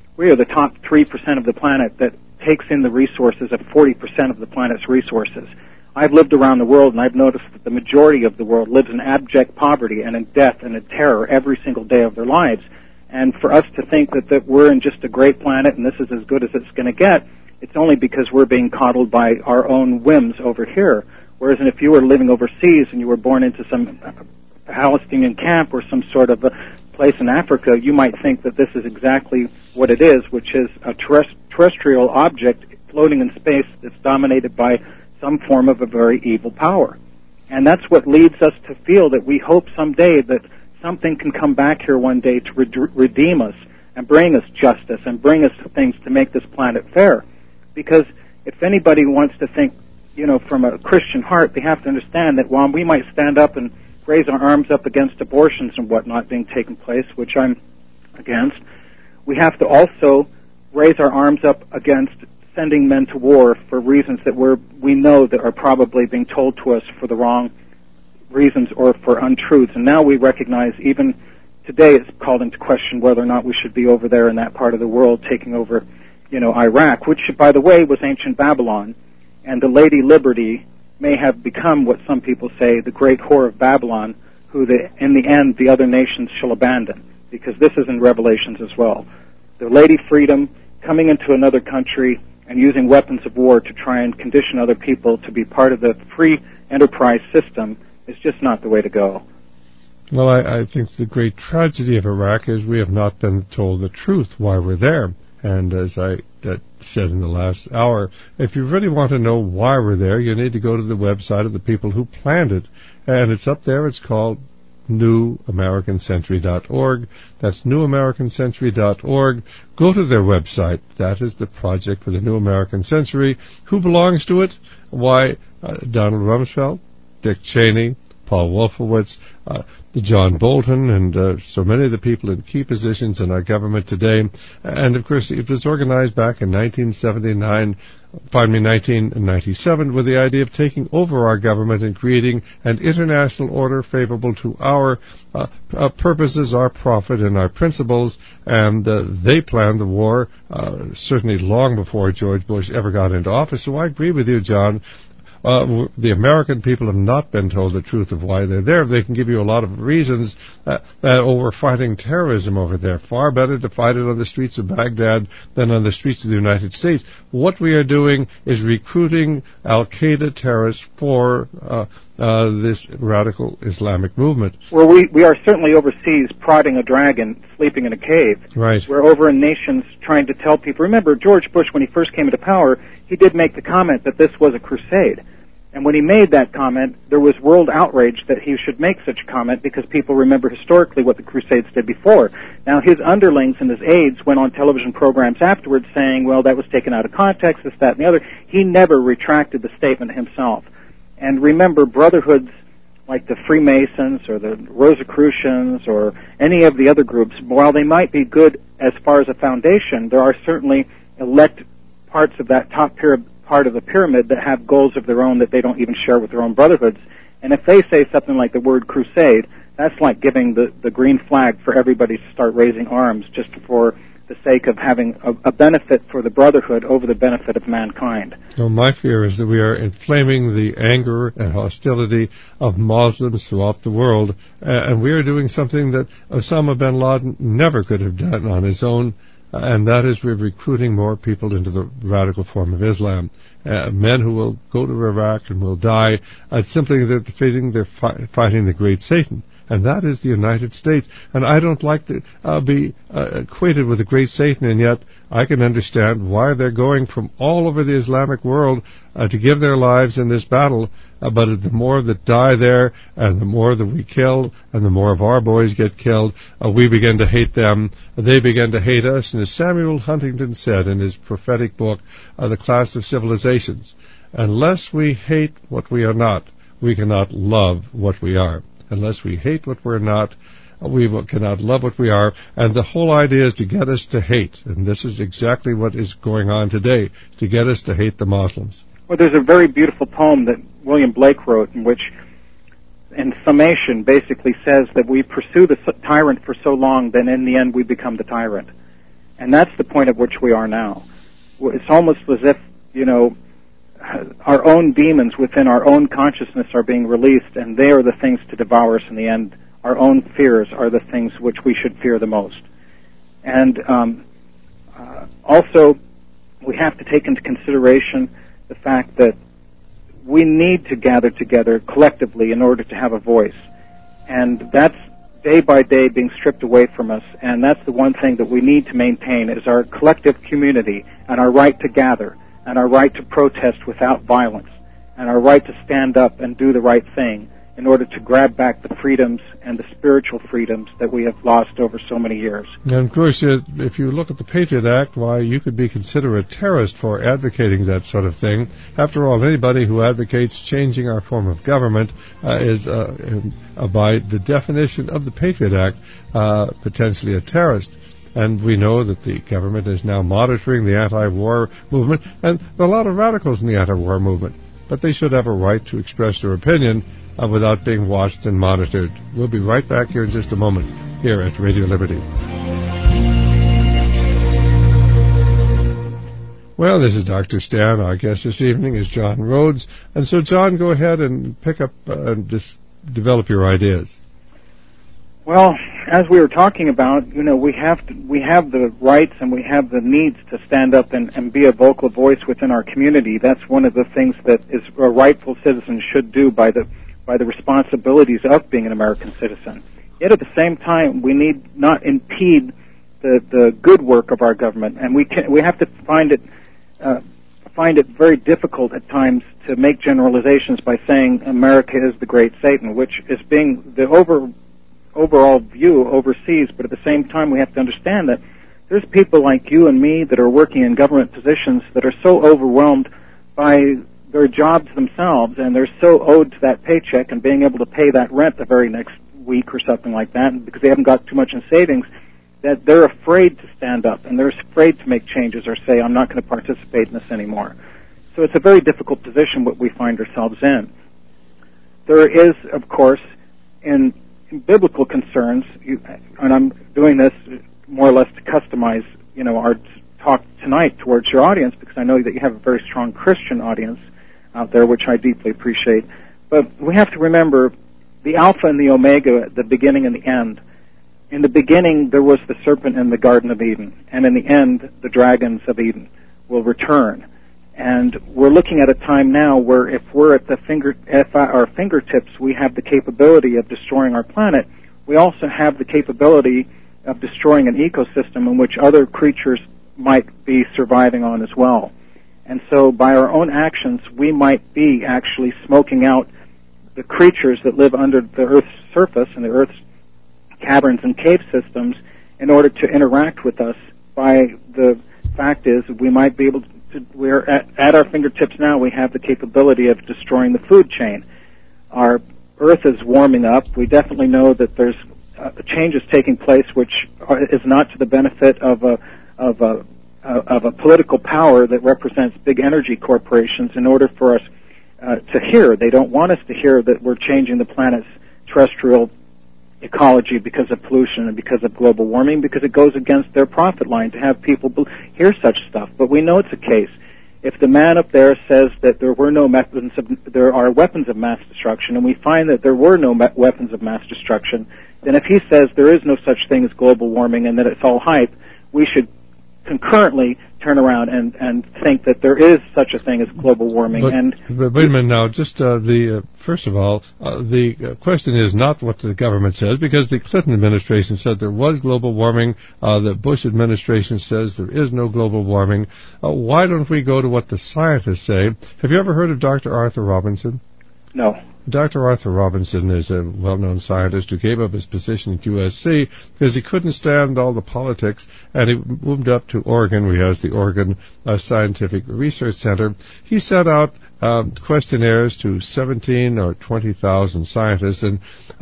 3% of the planet that takes in the resources of 40% of the planet's resources. I've lived around the world, and I've noticed that the majority of the world lives in abject poverty and in death and in terror every single day of their lives. And for us to think that we're in just a great planet and this is as good as it's going to get, it's only because we're being coddled by our own whims over here. Whereas if you were living overseas and you were born into some Palestinian camp or some sort of a place in Africa, you might think that this is exactly what it is, which is a terrestrial object floating in space that's dominated by some form of a very evil power. And that's what leads us to feel that we hope someday that something can come back here one day to redeem us and bring us justice and bring us things to make this planet fair. Because if anybody wants to think, from a Christian heart, they have to understand that while we might stand up and raise our arms up against abortions and whatnot being taken place, which I'm against, we have to also raise our arms up against sending men to war for reasons that we know that are probably being told to us for the wrong reasons or for untruths. And now we recognize even today it's called into question whether or not we should be over there in that part of the world taking over, Iraq, which, by the way, was ancient Babylon. And the Lady Liberty may have become what some people say the great whore of Babylon, who in the end the other nations shall abandon, because this is in Revelations as well. The Lady Freedom coming into another country and using weapons of war to try and condition other people to be part of the free enterprise system is just not the way to go. Well, I think the great tragedy of Iraq is we have not been told the truth why we're there. And as I said in the last hour, if you really want to know why we're there, you need to go to the website of the people who planned it. And it's up there. It's called newamericancentury.org. That's newamericancentury.org. Go to their website. That is the project for the New American Century. Who belongs to it? Why, Donald Rumsfeld, Dick Cheney, Paul Wolfowitz, John Bolton and so many of the people in key positions in our government today. And, of course, it was organized back in 1997 with the idea of taking over our government and creating an international order favorable to our purposes, our profit, and our principles. And they planned the war certainly long before George Bush ever got into office. So I agree with you, John. The American people have not been told the truth of why they're there. They can give you a lot of reasons that we're fighting terrorism over there. Far better to fight it on the streets of Baghdad than on the streets of the United States. What we are doing is recruiting al-Qaeda terrorists for this radical Islamic movement. Well, we are certainly overseas prodding a dragon sleeping in a cave. Right. We're over in nations trying to tell people. Remember, George Bush, when he first came into power, he did make the comment that this was a crusade. And when he made that comment, there was world outrage that he should make such a comment because people remember historically what the Crusades did before. Now, his underlings and his aides went on television programs afterwards saying, well, that was taken out of context, this, that, and the other. He never retracted the statement himself. And remember, brotherhoods like the Freemasons or the Rosicrucians or any of the other groups, while they might be good as far as a foundation, there are certainly elect parts of that top part of the pyramid that have goals of their own that they don't even share with their own brotherhoods. And if they say something like the word crusade, that's like giving the green flag for everybody to start raising arms just for the sake of having a benefit for the brotherhood over the benefit of mankind. So my fear is that we are inflaming the anger and hostility of Muslims throughout the world, and we are doing something that Osama bin Laden never could have done on his own. And that is we're recruiting more people into the radical form of Islam. Men who will go to Iraq and will die. Simply they're fighting the great Satan. And that is the United States. And I don't like to be equated with the great Satan, and yet I can understand why they're going from all over the Islamic world to give their lives in this battle. But the more that die there, and the more that we kill, and the more of our boys get killed, we begin to hate them. They begin to hate us. And as Samuel Huntington said in his prophetic book, The Class of Civilizations, unless we hate what we are not, we cannot love what we are. Unless we hate what we're not, we cannot love what we are. And the whole idea is to get us to hate. And this is exactly what is going on today, to get us to hate the Muslims. Well, there's a very beautiful poem that William Blake wrote in which, in summation, basically says that we pursue the tyrant for so long, then in the end we become the tyrant. And that's the point at which we are now. It's almost as if, our own demons within our own consciousness are being released, and they are the things to devour us in the end. Our own fears are the things which we should fear the most. And also, we have to take into consideration the fact that we need to gather together collectively in order to have a voice. And that's day by day being stripped away from us, and that's the one thing that we need to maintain is our collective community and our right to gather, and our right to protest without violence, and our right to stand up and do the right thing in order to grab back the freedoms and the spiritual freedoms that we have lost over so many years. And of course, if you look at the Patriot Act, why, you could be considered a terrorist for advocating that sort of thing. After all, anybody who advocates changing our form of government is, by the definition of the Patriot Act, potentially a terrorist. And we know that the government is now monitoring the anti-war movement, and there are a lot of radicals in the anti-war movement. But they should have a right to express their opinion without being watched and monitored. We'll be right back here in just a moment, here at Radio Liberty. Well, this is Dr. Stan. Our guest this evening is John Rhodes. And so, John, go ahead and pick up and just develop your ideas. Well, as we were talking about, we have the rights and we have the needs to stand up and be a vocal voice within our community. That's one of the things that is a rightful citizen should do by the responsibilities of being an American citizen. Yet at the same time, we need not impede the good work of our government, and we have to find it very difficult at times to make generalizations by saying America is the great Satan, which is being the overall view overseas, but at the same time we have to understand that there's people like you and me that are working in government positions that are so overwhelmed by their jobs themselves, and they're so owed to that paycheck and being able to pay that rent the very next week or something like that, and because they haven't got too much in savings, that they're afraid to stand up and they're afraid to make changes or say, I'm not going to participate in this anymore. So it's a very difficult position what we find ourselves in. There is, of course, in biblical concerns, and I'm doing this more or less to customize, our talk tonight towards your audience, because I know that you have a very strong Christian audience out there, which I deeply appreciate. But we have to remember the Alpha and the Omega, the beginning and the end. In the beginning, there was the serpent in the Garden of Eden, and in the end, the dragons of Eden will return. And we're looking at a time now where if we're at our fingertips, we have the capability of destroying our planet. We also have the capability of destroying an ecosystem in which other creatures might be surviving on as well. And so by our own actions, we might be actually smoking out the creatures that live under the Earth's surface and the Earth's caverns and cave systems in order to interact with us. By the fact is, we might be able to, we're at our fingertips now, we have the capability of destroying the food chain. Our Earth is warming up. We definitely know that there's changes taking place which is not to the benefit of a political power that represents big energy corporations in order for us to hear. They don't want us to hear that we're changing the planet's terrestrial ecology because of pollution and because of global warming, because it goes against their profit line to have people hear such stuff. But we know it's a case. If the man up there says that there are weapons of mass destruction, and we find that there were no weapons of mass destruction, then if he says there is no such thing as global warming and that it's all hype, we should concurrently turn around and think that there is such a thing as global warming. But wait a minute now. Just first of all, the question is not what the government says, because the Clinton administration said there was global warming. The Bush administration says there is no global warming. Why don't we go to what the scientists say? Have you ever heard of Dr. Arthur Robinson? No. Dr. Arthur Robinson is a well-known scientist who gave up his position at USC because he couldn't stand all the politics, and he moved up to Oregon, where he has the Oregon Scientific Research Center. He sent out questionnaires to 17 or 20,000 scientists, and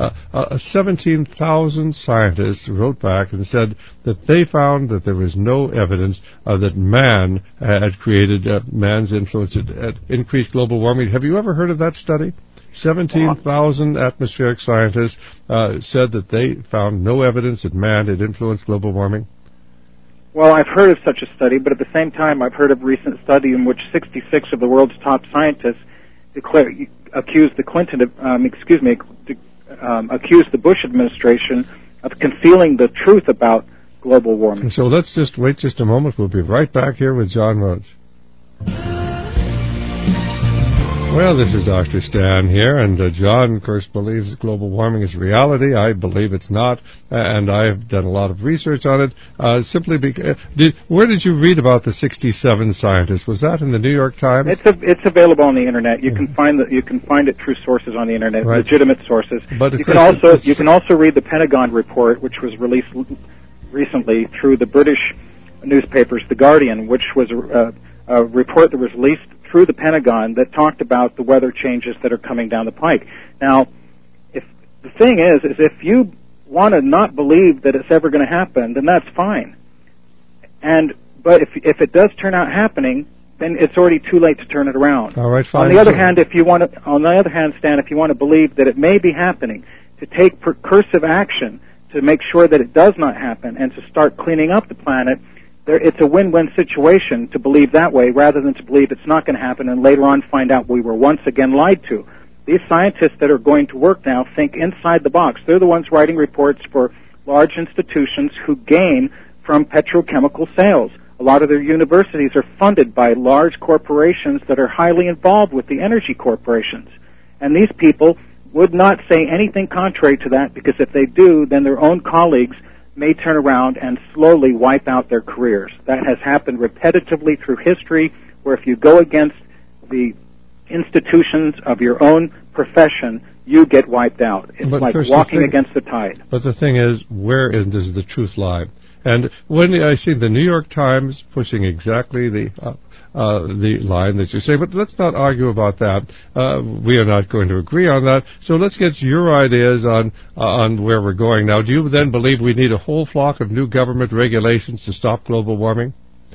17,000 scientists wrote back and said that they found that there was no evidence that man had created, man's influence had increased global warming. Have you ever heard of that study? 17,000 atmospheric scientists said that they found no evidence that man had influenced global warming. Well, I've heard of such a study, but at the same time, I've heard of a recent study in which 66 of the world's top scientists accused accused the Bush administration of concealing the truth about global warming. So let's just wait just a moment. We'll be right back here with John Rhodes. Well, this is Dr. Stan here, and John, of course, believes that global warming is reality. I believe it's not, and I've done a lot of research on it. Where did you read about the 67 scientists? Was that in the New York Times? It's available on the internet. You can find it through sources on the internet, right. Legitimate sources. But you can also read the Pentagon report, which was released recently through the British newspapers, The Guardian, which was a report that was released through the Pentagon that talked about the weather changes that are coming down the pike. Now, if the thing is if you want to not believe that it's ever going to happen, then that's fine. But if it does turn out happening, then it's already too late to turn it around. All right, fine. On the other hand, Stan, if you want to believe that it may be happening, to take precursive action to make sure that it does not happen and to start cleaning up the planet, it's a win-win situation to believe that way rather than to believe it's not going to happen and later on find out we were once again lied to. These scientists that are going to work now think inside the box. They're the ones writing reports for large institutions who gain from petrochemical sales. A lot of their universities are funded by large corporations that are highly involved with the energy corporations. And these people would not say anything contrary to that, because if they do, then their own colleagues may turn around and slowly wipe out their careers. That has happened repetitively through history, where if you go against the institutions of your own profession, you get wiped out. It's like walking against the tide. But the thing is, where does the truth lie? And when I see the New York Times pushing exactly the line that you say, but let's not argue about that. We are not going to agree on that. So let's get your ideas on where we're going now. Do you then believe we need a whole flock of new government regulations to stop global warming?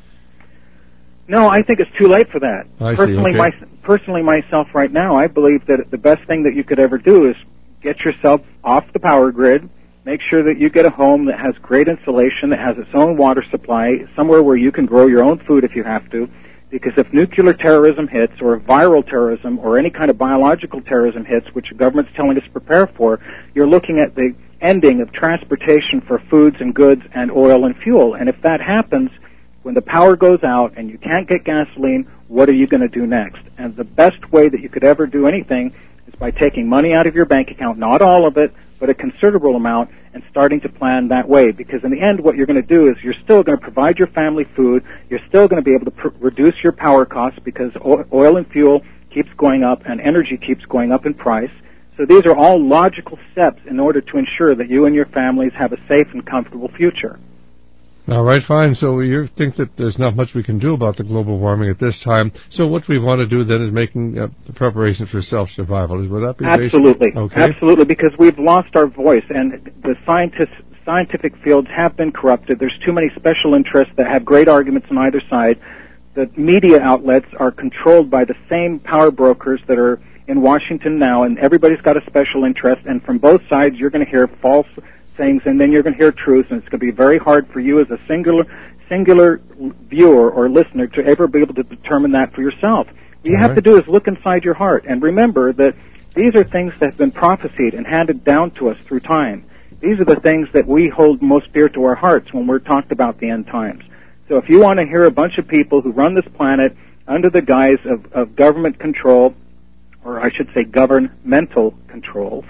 No, I think it's too late for that. Personally, myself right now, I believe that the best thing that you could ever do is get yourself off the power grid, make sure that you get a home that has great insulation, that has its own water supply, somewhere where you can grow your own food if you have to, because if nuclear terrorism hits, or viral terrorism, or any kind of biological terrorism hits, which the government's telling us to prepare for, you're looking at the ending of transportation for foods and goods and oil and fuel. And if that happens, when the power goes out and you can't get gasoline, what are you going to do next? And the best way that you could ever do anything is by taking money out of your bank account, not all of it, but a considerable amount, and starting to plan that way. Because in the end, what you're going to do is you're still going to provide your family food, you're still going to be able to reduce your power costs because oil and fuel keeps going up and energy keeps going up in price. So these are all logical steps in order to ensure that you and your families have a safe and comfortable future. All right, fine. So you think that there's not much we can do about the global warming at this time. So what we want to do then is making the preparations for self-survival. Would that be Absolutely. Okay. Absolutely, because we've lost our voice, and the scientific fields have been corrupted. There's too many special interests that have great arguments on either side. The media outlets are controlled by the same power brokers that are in Washington now, and everybody's got a special interest, and from both sides you're going to hear false things, and then you're going to hear truth, and it's going to be very hard for you as a singular viewer or listener to ever be able to determine that for yourself. What you have to do is look inside your heart and remember that these are things that have been prophesied and handed down to us through time. These are the things that we hold most dear to our hearts when we're talked about the end times. So if you want to hear a bunch of people who run this planet under the guise of government control, or I should say governmental control,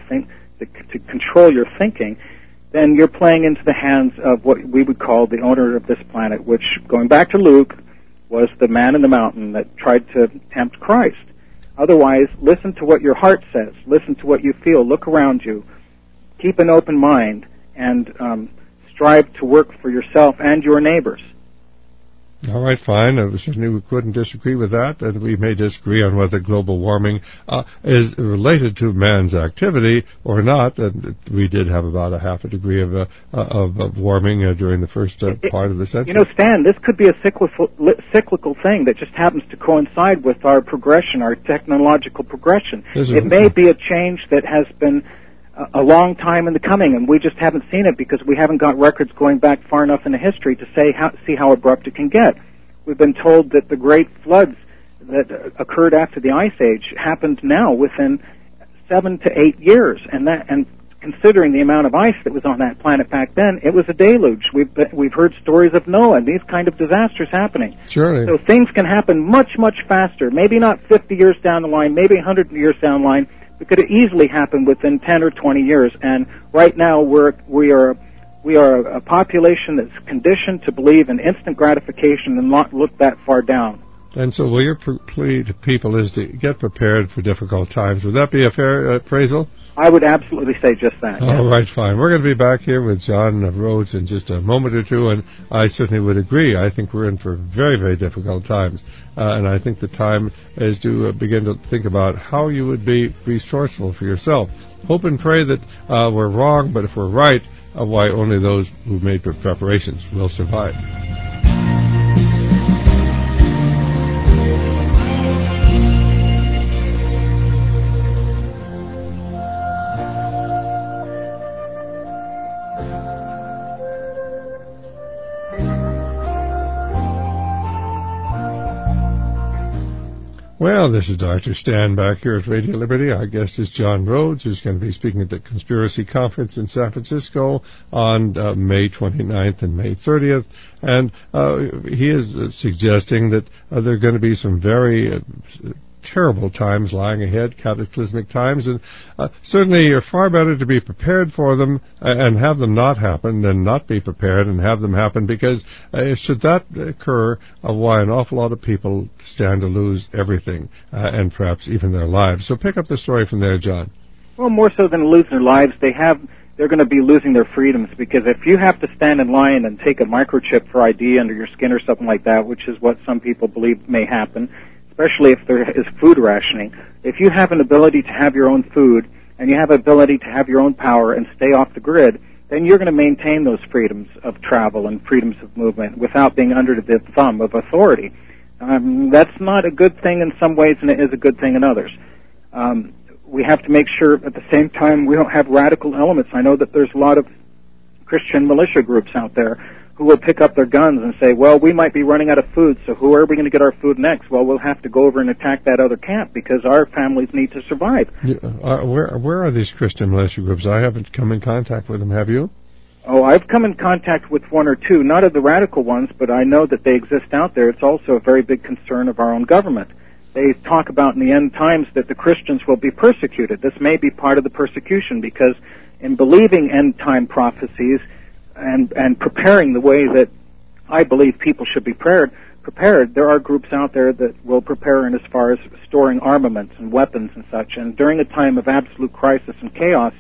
to control your thinking, then you're playing into the hands of what we would call the owner of this planet, which, going back to Luke, was the man in the mountain that tried to tempt Christ. Otherwise, listen to what your heart says. Listen to what you feel. Look around you. Keep an open mind and strive to work for yourself and your neighbors. All right, fine. Certainly we couldn't disagree with that, and we may disagree on whether global warming is related to man's activity or not. And we did have about a half a degree of warming during the first part of the century. You know, Stan, this could be a cyclical thing that just happens to coincide with our progression, our technological progression. It may be a change that has been a long time in the coming, and we just haven't seen it because we haven't got records going back far enough in the history to see how abrupt it can get. We've been told that the great floods that occurred after the Ice Age happened now within 7 to 8 years, and considering the amount of ice that was on that planet back then, it was a deluge. We've heard stories of Noah and these kind of disasters happening. Surely. So things can happen much, much faster. Maybe not 50 years down the line, maybe 100 years down the line. It could easily happen within 10 or 20 years, and right now we are a population that's conditioned to believe in instant gratification and not look that far down. And so your plea to people is to get prepared for difficult times. Would that be a fair appraisal? I would absolutely say just that. All right, fine. We're going to be back here with John Rhodes in just a moment or two, and I certainly would agree. I think we're in for very, very difficult times, and I think the time is to begin to think about how you would be resourceful for yourself. Hope and pray that we're wrong, but if we're right, why only those who made preparations will survive. Well, this is Dr. Stan back here at Radio Liberty. Our guest is John Rhodes, who's going to be speaking at the Conspiracy Conference in San Francisco on May 29th and May 30th. And he is suggesting that there are going to be some very terrible times lying ahead, cataclysmic times, and certainly you're far better to be prepared for them and have them not happen than not be prepared and have them happen, because should that occur, why an awful lot of people stand to lose everything and perhaps even their lives. So pick up the story from there, John. Well, more so than losing their lives, they have they're going to be losing their freedoms, because if you have to stand in line and take a microchip for ID under your skin or something like that, which is what some people believe may happen, especially if there is food rationing, if you have an ability to have your own food and you have ability to have your own power and stay off the grid, then you're going to maintain those freedoms of travel and freedoms of movement without being under the thumb of authority. That's not a good thing in some ways, and it is a good thing in others. We have to make sure at the same time we don't have radical elements. I know that there's a lot of Christian militia groups out there who will pick up their guns and say, well, we might be running out of food, so who are we going to get our food next? Well, we'll have to go over and attack that other camp because our families need to survive. Where are these Christian militia groups? I haven't come in contact with them. Have you? Oh, I've come in contact with one or two, not of the radical ones, but I know that they exist out there. It's also a very big concern of our own government. They talk about in the end times that the Christians will be persecuted. This may be part of the persecution, because in believing end time prophecies and preparing the way that I believe people should be prepared, there are groups out there that will prepare in as far as storing armaments and weapons and such. And during a time of absolute crisis and chaos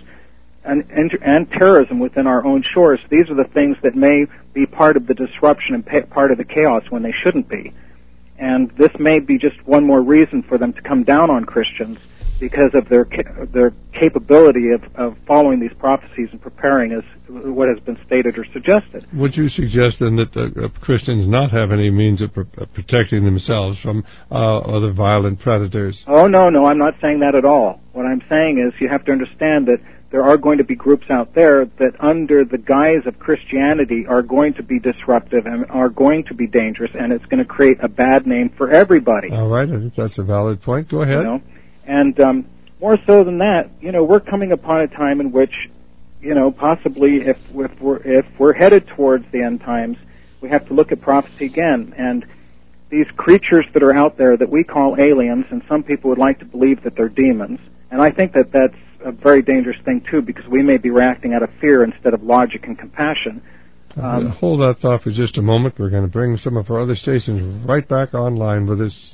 and terrorism within our own shores, these are the things that may be part of the disruption and part of the chaos when they shouldn't be. And this may be just one more reason for them to come down on Christians, because of their capability of following these prophecies and preparing as what has been stated or suggested. Would you suggest then that Christians not have any means of protecting themselves from other violent predators? Oh, no, I'm not saying that at all. What I'm saying is you have to understand that there are going to be groups out there that under the guise of Christianity are going to be disruptive and are going to be dangerous, and it's going to create a bad name for everybody. All right, I think that's a valid point. Go ahead. You know? And more so than that, we're coming upon a time in which, possibly if we're headed towards the end times, we have to look at prophecy again. And these creatures that are out there that we call aliens, and some people would like to believe that they're demons, and I think that that's a very dangerous thing too, because we may be reacting out of fear instead of logic and compassion. Hold that thought for just a moment. We're going to bring some of our other stations right back online with us.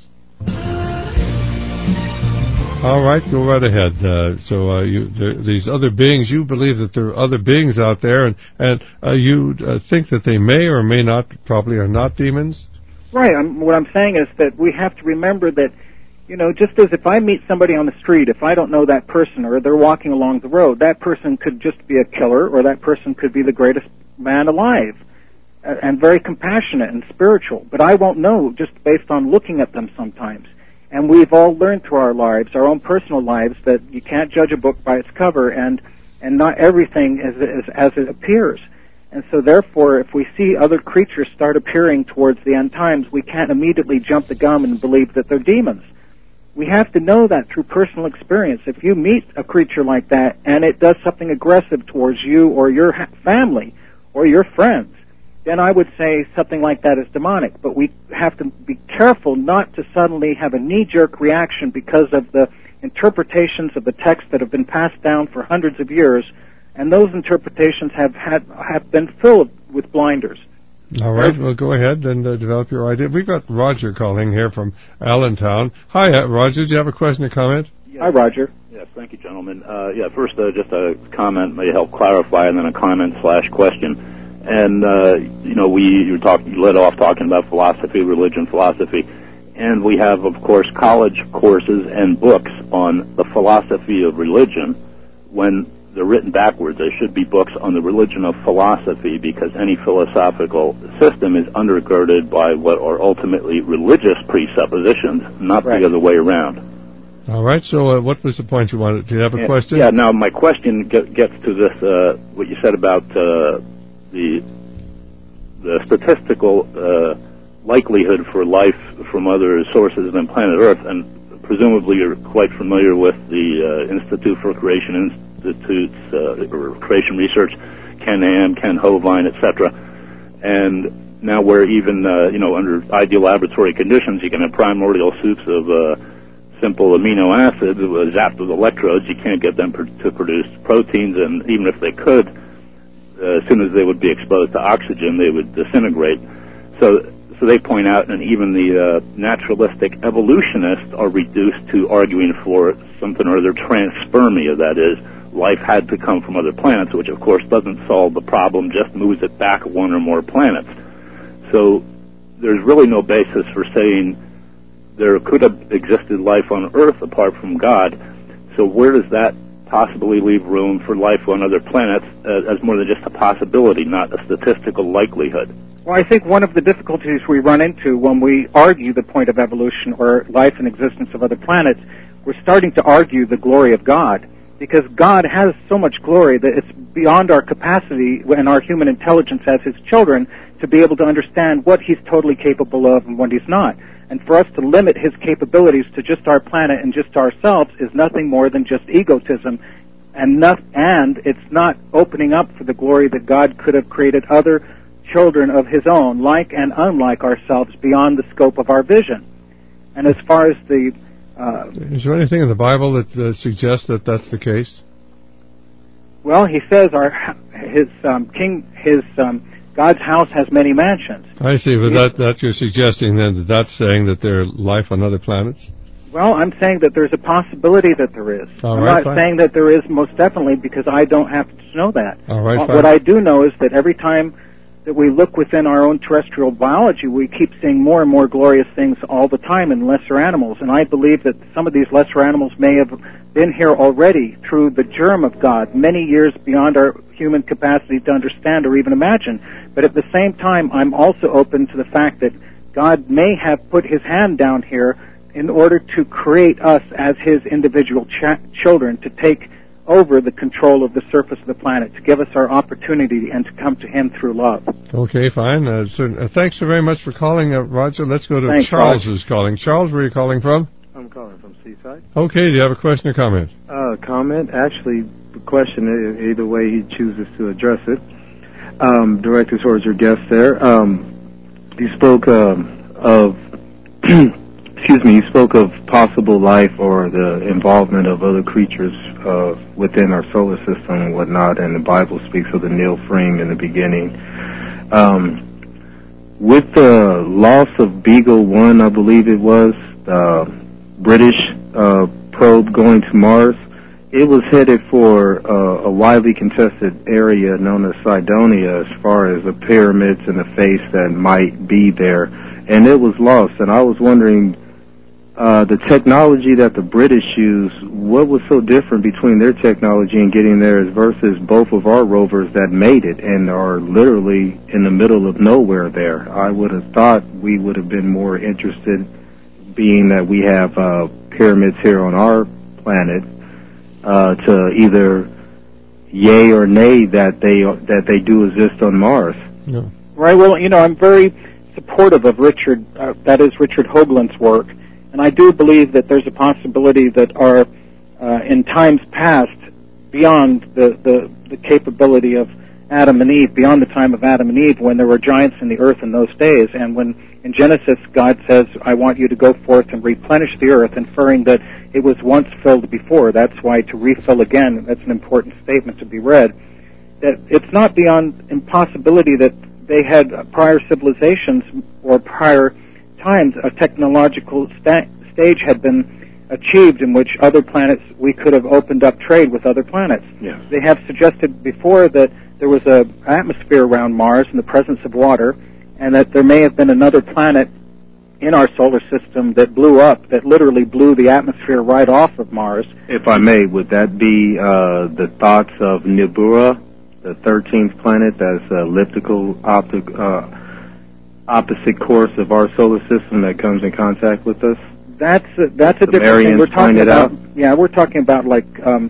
All right, go right ahead. These other beings, you believe that there are other beings out there, and you think that they may or may not, probably are not demons? Right. What I'm saying is that we have to remember that, just as if I meet somebody on the street, if I don't know that person or they're walking along the road, that person could just be a killer, or that person could be the greatest man alive and very compassionate and spiritual. But I won't know just based on looking at them sometimes. And we've all learned through our lives, our own personal lives, that you can't judge a book by its cover, and not everything is as it appears. And so therefore, if we see other creatures start appearing towards the end times, we can't immediately jump the gun and believe that they're demons. We have to know that through personal experience. If you meet a creature like that and it does something aggressive towards you or your family or your friends, then I would say something like that is demonic. But we have to be careful not to suddenly have a knee-jerk reaction because of the interpretations of the text that have been passed down for hundreds of years, and those interpretations have been filled with blinders. All right, well, go ahead and develop your idea. We've got Roger calling here from Allentown. Hi, Roger. Do you have a question or comment? Yes. Hi, Roger. Yes, thank you, gentlemen. First, just a comment may help clarify, and then a comment/question. And you led off talking about philosophy, religion, philosophy, and we have, of course, college courses and books on the philosophy of religion. When they're written backwards, there should be books on the religion of philosophy, because any philosophical system is undergirded by what are ultimately religious presuppositions, not the other way around. All right, so what was the point you wanted? Do you have a question? Yeah, now my question gets to this, what you said about the statistical likelihood for life from other sources than planet Earth, and presumably you're quite familiar with the Institute for Creation or Creation Research, Ken Ham, Ken Hovind, etc. And now where even under ideal laboratory conditions, you can have primordial soups of simple amino acids zapped with electrodes. You can't get them to produce proteins, and even if they could, as soon as they would be exposed to oxygen, they would disintegrate. So they point out, and even the naturalistic evolutionists are reduced to arguing for something or other transpermia, that is, life had to come from other planets, which of course doesn't solve the problem, just moves it back one or more planets. So there's really no basis for saying there could have existed life on Earth apart from God. So where does that possibly leave room for life on other planets as more than just a possibility, not a statistical likelihood? Well, I think one of the difficulties we run into when we argue the point of evolution or life and existence of other planets, we're starting to argue the glory of God, because God has so much glory that it's beyond our capacity and our human intelligence as His children to be able to understand what He's totally capable of and what He's not. And for us to limit His capabilities to just our planet and just ourselves is nothing more than just egotism, and it's not opening up for the glory that God could have created other children of His own, like and unlike ourselves, beyond the scope of our vision. And as far as the is there anything in the Bible that suggests that that's the case? Well, He says God's house has many mansions. I see, but that you're suggesting then that's saying that there's life on other planets? Well, I'm saying that there's a possibility that there is. All I'm right, not saying that there is most definitely, because I don't happen to know that. All right, What I do know is that every time that we look within our own terrestrial biology, we keep seeing more and more glorious things all the time in lesser animals. And I believe that some of these lesser animals may have been here already through the germ of God, many years beyond our human capacity to understand or even imagine. But at the same time, I'm also open to the fact that God may have put His hand down here in order to create us as His individual children, to take over the control of the surface of the planet, to give us our opportunity and to come to Him through love. Okay, fine. Thanks so very much for calling, Roger. Let's go to Charles, who's calling. Charles, where are you calling from? I'm calling from Seaside. Okay, do you have a question or comment? Comment. Actually, the question, either way he chooses to address it, directed towards your guest there. You spoke of you spoke of possible life or the involvement of other creatures within our solar system and whatnot, and the Bible speaks of the Nilfring in the beginning. With the loss of Beagle 1, I believe it was, British probe going to Mars, it was headed for a widely contested area known as Cydonia, as far as the pyramids and the face that might be there, and it was lost. And I was wondering, the technology that the British used, what was so different between their technology and getting there versus both of our rovers that made it and are literally in the middle of nowhere there? I would have thought we would have been more interested, being that we have pyramids here on our planet, to either yay or nay that they do exist on Mars. No. Right. Well, I'm very supportive of Richard Hoagland's work. And I do believe that there's a possibility that our, in times past, beyond the capability of Adam and Eve, beyond the time of Adam and Eve, when there were giants in the earth in those days, and when in Genesis God says, I want you to go forth and replenish the earth, inferring that it was once filled before. That's why to refill again, that's an important statement to be read. That it's not beyond impossibility that they had prior civilizations or prior times a technological stage had been achieved in which other planets, we could have opened up trade with other planets. Yes. They have suggested before that there was an atmosphere around Mars in the presence of water, and that there may have been another planet in our solar system that blew up, that literally blew the atmosphere right off of Mars. If I may, would that be the thoughts of Nibiru, the 13th planet that's elliptical opposite course of our solar system that comes in contact with us? That's a different thing. We're talking about, we're talking about like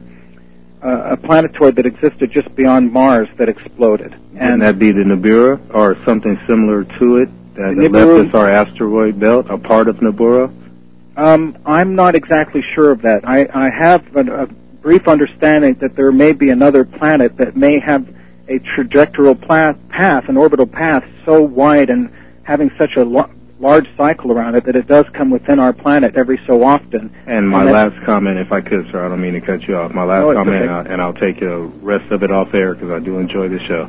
a planetoid that existed just beyond Mars that exploded. And that be the Nibiru or something similar to it that left us our asteroid belt, a part of Nibiru? I'm not exactly sure of that. I have a brief understanding that there may be another planet that may have a trajectory path, an orbital path so wide and having such a large cycle around it that it does come within our planet every so often. And my last comment, if I could, sir, I don't mean to cut you off. My last comment, okay. And I'll take the rest of it off air because I do enjoy the show.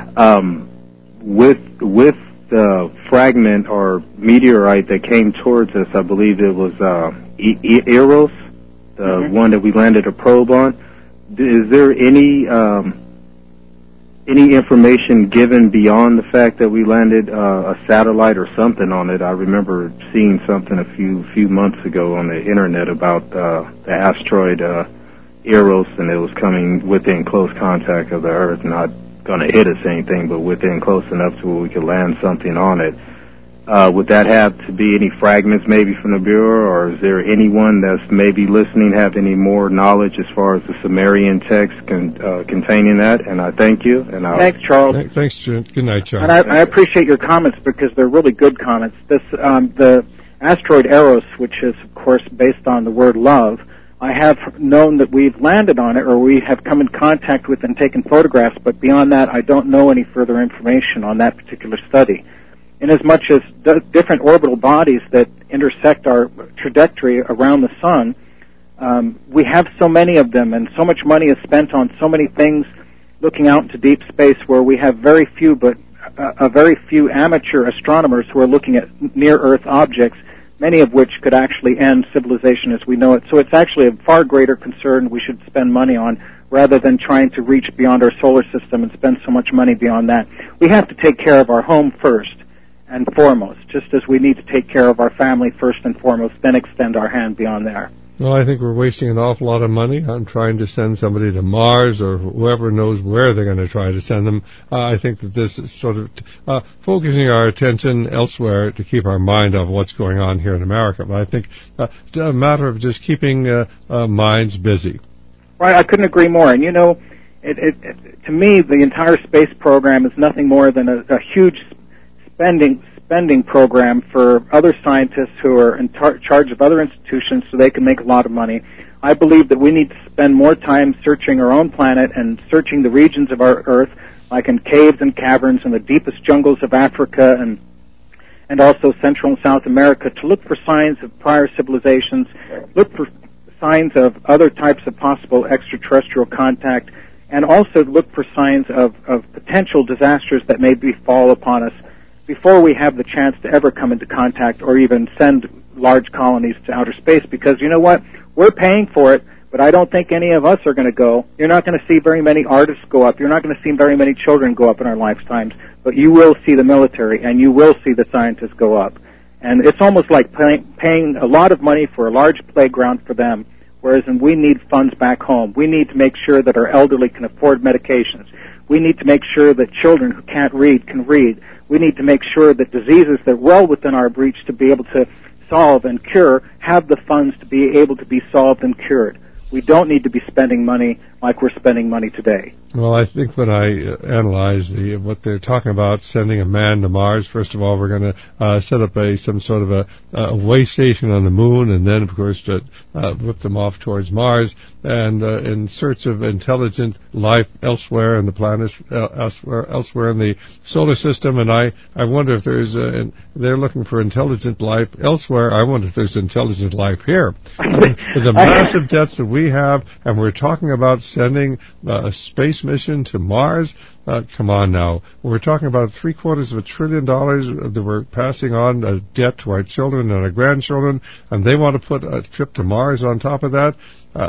With the fragment or meteorite that came towards us, I believe it was Eros, the one that we landed a probe on. is there any information given beyond the fact that we landed a satellite or something on it? I remember seeing something a few months ago on the internet about the asteroid Eros, and it was coming within close contact of the Earth, not going to hit us anything, but within close enough to where we could land something on it. Would that have to be any fragments maybe from the Bureau, or is there anyone that's maybe listening have any more knowledge as far as the Sumerian text containing that? And I thank you. And thanks, Charles. Thanks, John. Good night, John. And I appreciate your comments because they're really good comments. This the asteroid Eros, which is, of course, based on the word love, I have known that we've landed on it or we have come in contact with and taken photographs, but beyond that, I don't know any further information on that particular study. Inasmuch as different orbital bodies that intersect our trajectory around the sun, we have so many of them, and so much money is spent on so many things looking out into deep space where we have very few amateur astronomers who are looking at near-Earth objects, many of which could actually end civilization as we know it. So it's actually a far greater concern we should spend money on rather than trying to reach beyond our solar system and spend so much money beyond that. We have to take care of our home first and foremost, just as we need to take care of our family first and foremost, then extend our hand beyond there. Well, I think we're wasting an awful lot of money on trying to send somebody to Mars, or whoever knows where they're going to try to send them. I think that this is sort of focusing our attention elsewhere to keep our mind off what's going on here in America. But I think it's a matter of just keeping minds busy. Right, I couldn't agree more. And, you know, to me, the entire space program is nothing more than a huge spending program for other scientists who are in charge of other institutions so they can make a lot of money. I believe that we need to spend more time searching our own planet and searching the regions of our Earth, like in caves and caverns in the deepest jungles of Africa and also Central and South America, to look for signs of prior civilizations, look for signs of other types of possible extraterrestrial contact, and also look for signs of potential disasters that may befall upon us before we have the chance to ever come into contact or even send large colonies to outer space. Because you know what? We're paying for it, but I don't think any of us are going to go. You're not going to see very many artists go up. You're not going to see very many children go up in our lifetimes, but you will see the military and you will see the scientists go up. And it's almost like paying a lot of money for a large playground for them, whereas we need funds back home. We need to make sure that our elderly can afford medications. We need to make sure that children who can't read can read. We need to make sure that diseases that are well within our reach to be able to solve and cure have the funds to be able to be solved and cured. We don't need to be spending money like we're spending money today. Well, I think when I analyze what they're talking about, sending a man to Mars, first of all, we're going to set up some sort of a way station on the moon, and then, of course, whip them off towards Mars, and in search of intelligent life elsewhere in the planets, elsewhere in the solar system. And I wonder if they're looking for intelligent life elsewhere. I wonder if there's intelligent life here. With the massive debts that we have, and we're talking about sending a space mission to Mars. Come on now. We're talking about $750 billion that we're passing on a debt to our children and our grandchildren, and they want to put a trip to Mars on top of that.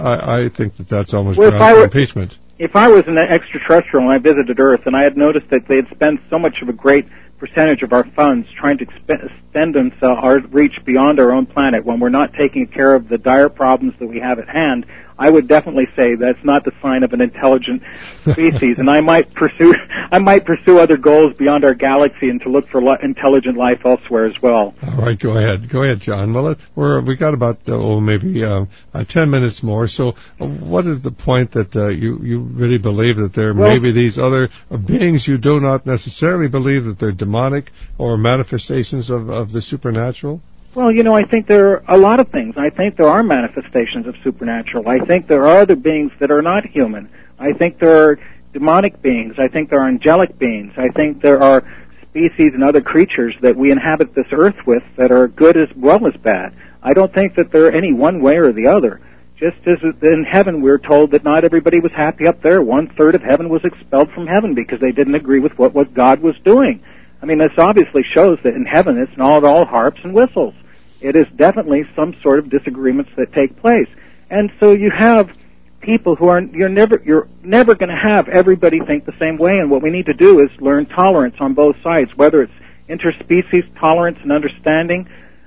I think that's almost beyond impeachment. If I was an extraterrestrial and I visited Earth and I had noticed that they had spent so much of a great percentage of our funds trying to extend our reach beyond our own planet when we're not taking care of the dire problems that we have at hand, I would definitely say that's not the sign of an intelligent species, and I might pursue other goals beyond our galaxy and to look for intelligent life elsewhere as well. All right, go ahead, John. Well, we got about maybe 10 minutes more. So, what is the point that you really believe that there may be these other beings? You do not necessarily believe that they're demonic or manifestations of the supernatural? Well, you know, I think there are a lot of things. I think there are manifestations of supernatural. I think there are other beings that are not human. I think there are demonic beings. I think there are angelic beings. I think there are species and other creatures that we inhabit this earth with that are good as well as bad. I don't think that they're any one way or the other. Just as in heaven we're told that not everybody was happy up there. 1/3 of heaven was expelled from heaven because they didn't agree with what God was doing. I mean, this obviously shows that in heaven it's not all harps and whistles. It is definitely some sort of disagreements that take place. And so you have people who are, you're never going to have everybody think the same way, and what we need to do is learn tolerance on both sides, whether it's interspecies tolerance and understanding,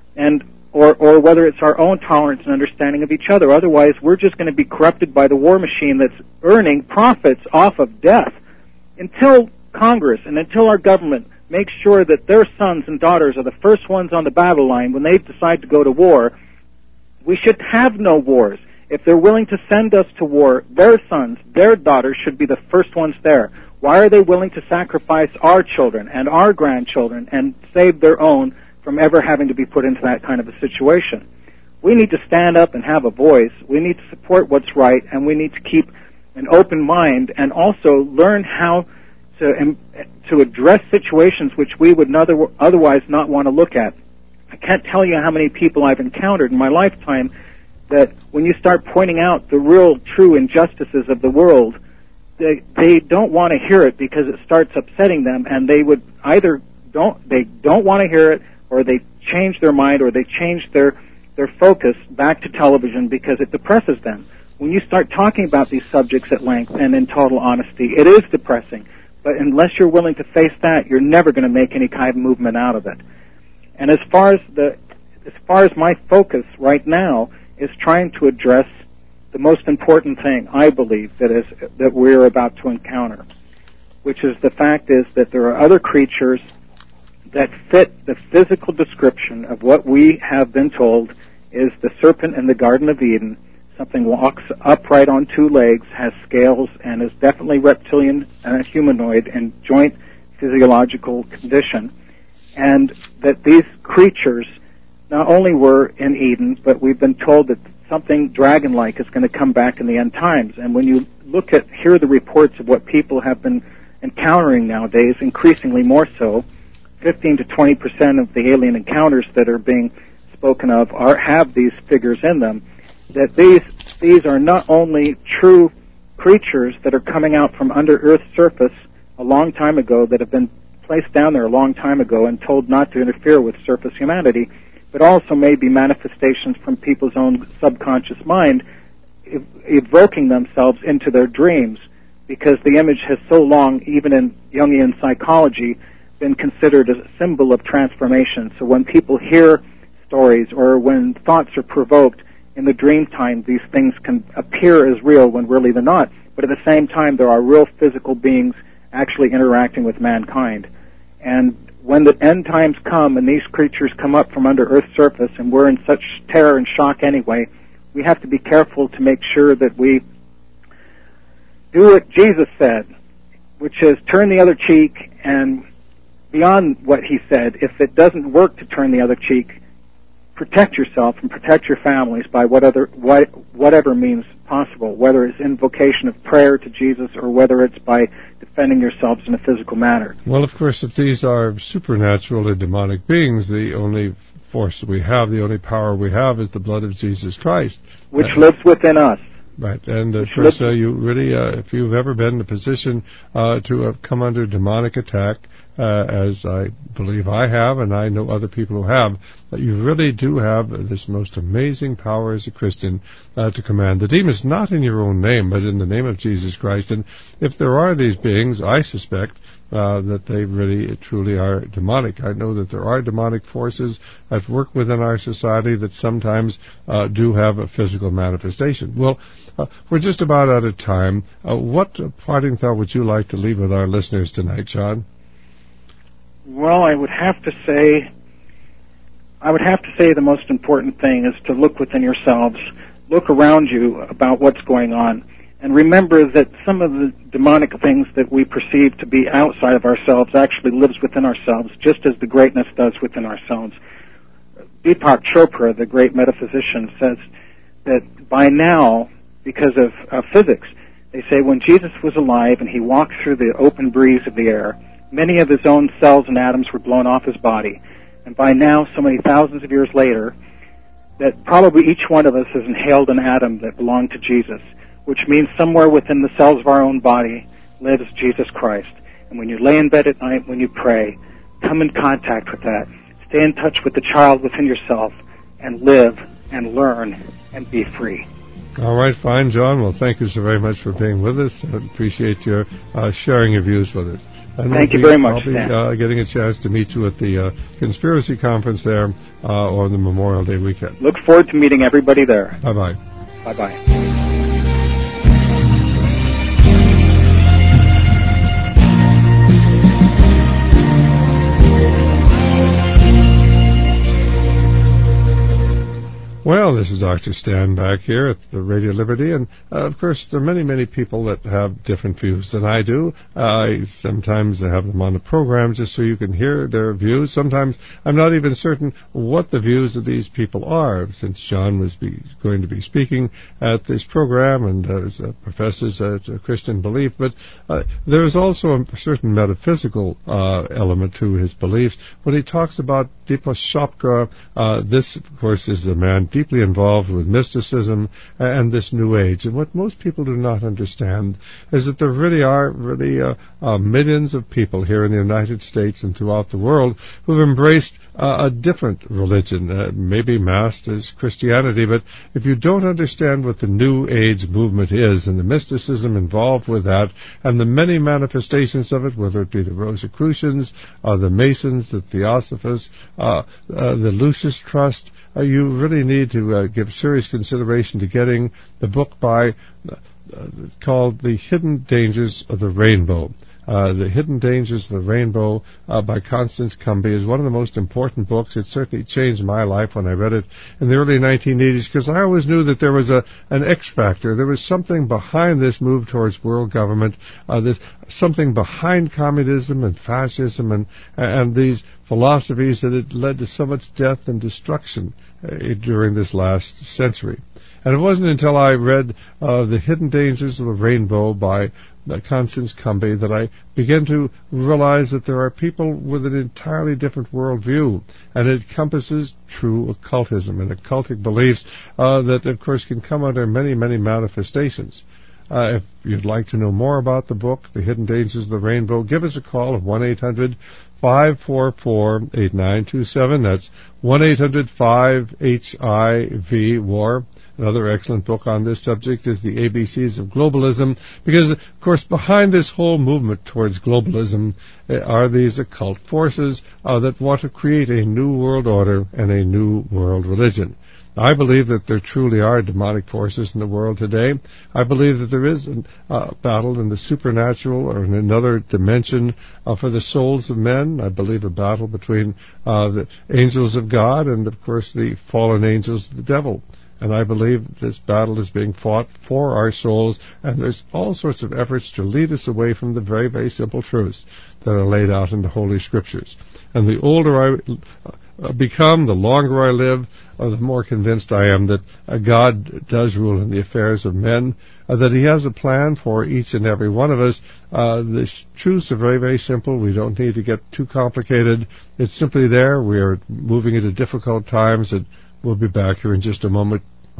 or whether it's our own tolerance and understanding of each other. Otherwise, we're just going to be corrupted by the war machine that's earning profits off of death. Until Congress and until our government makes sure that their sons and daughters are the first ones on the battle line when they decide to go to war, we should have no wars. If they're willing to send us to war, their sons, their daughters should be the first ones there. Why are they willing to sacrifice our children and our grandchildren and save their own from ever having to be put into that kind of a situation? We need to stand up and have a voice. We need to support what's right, and we need to keep an open mind and also learn how to address situations which we would otherwise not want to look at. I can't tell you how many people I've encountered in my lifetime that when you start pointing out the real true injustices of the world, they don't want to hear it because it starts upsetting them, and they would either don't want to hear it, or they change their mind, or they change their focus back to television because it depresses them. When you start talking about these subjects at length and in total honesty, it is depressing. But unless you're willing to face that, you're never going to make any kind of movement out of it. And as far as my focus right now is trying to address the most important thing, I believe, that we're about to encounter, which is the fact is that there are other creatures that fit the physical description of what we have been told is the serpent in the Garden of Eden. Something walks upright on two legs, has scales, and is definitely reptilian and humanoid in joint physiological condition. And that these creatures not only were in Eden, but we've been told that something dragon-like is going to come back in the end times. And when you hear the reports of what people have been encountering nowadays, increasingly more so, 15 to 20% of the alien encounters that are being spoken of have these figures in them, that these are not only true creatures that are coming out from under Earth's surface a long time ago, that have been placed down there a long time ago and told not to interfere with surface humanity, but also may be manifestations from people's own subconscious mind evoking themselves into their dreams, because the image has so long, even in Jungian psychology, been considered a symbol of transformation. So when people hear stories or when thoughts are provoked in the dream time, these things can appear as real when really they're not. But at the same time, there are real physical beings actually interacting with mankind. And when the end times come and these creatures come up from under Earth's surface and we're in such terror and shock anyway, we have to be careful to make sure that we do what Jesus said, which is turn the other cheek, and beyond what he said, if it doesn't work to turn the other cheek, protect yourself and protect your families by whatever means possible, whether it's invocation of prayer to Jesus or whether it's by defending yourselves in a physical manner. Well, of course, if these are supernatural and demonic beings, the only force we have, the only power we have is the blood of Jesus Christ, which lives within us. Right, and of course, you really, if you've ever been in a position to have come under demonic attack, as I believe I have, and I know other people who have, that you really do have this most amazing power as a Christian to command the demons, not in your own name, but in the name of Jesus Christ. And if there are these beings, I suspect that they really, truly are demonic. I know that there are demonic forces at work within our society that sometimes do have a physical manifestation. Well, we're just about out of time. What parting thought would you like to leave with our listeners tonight, John? Well, I would have to say the most important thing is to look within yourselves, look around you about what's going on, and remember that some of the demonic things that we perceive to be outside of ourselves actually lives within ourselves, just as the greatness does within ourselves. Deepak Chopra, the great metaphysician, says that by now, because of physics, they say when Jesus was alive and he walked through the open breeze of the air, many of his own cells and atoms were blown off his body. And by now, so many thousands of years later, that probably each one of us has inhaled an atom that belonged to Jesus, which means somewhere within the cells of our own body lives Jesus Christ. And when you lay in bed at night, when you pray, come in contact with that. Stay in touch with the child within yourself and live and learn and be free. All right, fine, John. Well, thank you so very much for being with us. I appreciate your sharing your views with us. And Thank you very much, I'll be getting a chance to meet you at the Conspiracy Conference there on the Memorial Day weekend. Look forward to meeting everybody there. Bye-bye. Bye-bye. Well, this is Dr. Stan back here at the Radio Liberty, and of course there are many, many people that have different views than I do. I sometimes have them on the program just so you can hear their views. Sometimes I'm not even certain what the views of these people are, since John was going to be speaking at this program and professes a Christian belief, but there is also a certain metaphysical element to his beliefs. When he talks about Deepak Chopra, this, of course, is a man deeply involved with mysticism and this New Age. And what most people do not understand is that there really are millions of people here in the United States and throughout the world who have embraced a different religion, maybe masked as Christianity. But if you don't understand what the New Age movement is and the mysticism involved with that and the many manifestations of it, whether it be the Rosicrucians, the Masons, the Theosophists, the Lucis Trust, you really need to give serious consideration to getting the book called The Hidden Dangers of the Rainbow. The Hidden Dangers of the Rainbow by Constance Cumby is one of the most important books. It certainly changed my life when I read it in the early 1980s, because I always knew that there was an X factor. There was something behind this move towards world government, there's something behind communism and fascism and these philosophies that had led to so much death and destruction during this last century. And it wasn't until I read The Hidden Dangers of the Rainbow by Constance Cumby that I began to realize that there are people with an entirely different worldview, and it encompasses true occultism and occultic beliefs that, of course, can come under many, many manifestations. If you'd like to know more about the book, The Hidden Dangers of the Rainbow, give us a call at 1-800-544-8927. That's 1-800-5HIV-WAR. Another excellent book on this subject is The ABCs of Globalism, because, of course, behind this whole movement towards globalism are these occult forces that want to create a new world order and a new world religion. I believe that there truly are demonic forces in the world today. I believe that there is a battle in the supernatural or in another dimension for the souls of men. I believe a battle between the angels of God and, of course, the fallen angels of the devil. And I believe this battle is being fought for our souls, and there's all sorts of efforts to lead us away from the very, very simple truths that are laid out in the Holy Scriptures. And the older I become, the longer I live, the more convinced I am that God does rule in the affairs of men, that He has a plan for each and every one of us. The truths are very, very simple. We don't need to get too complicated. It's simply there. We are moving into difficult times, and we'll be back here in just a moment.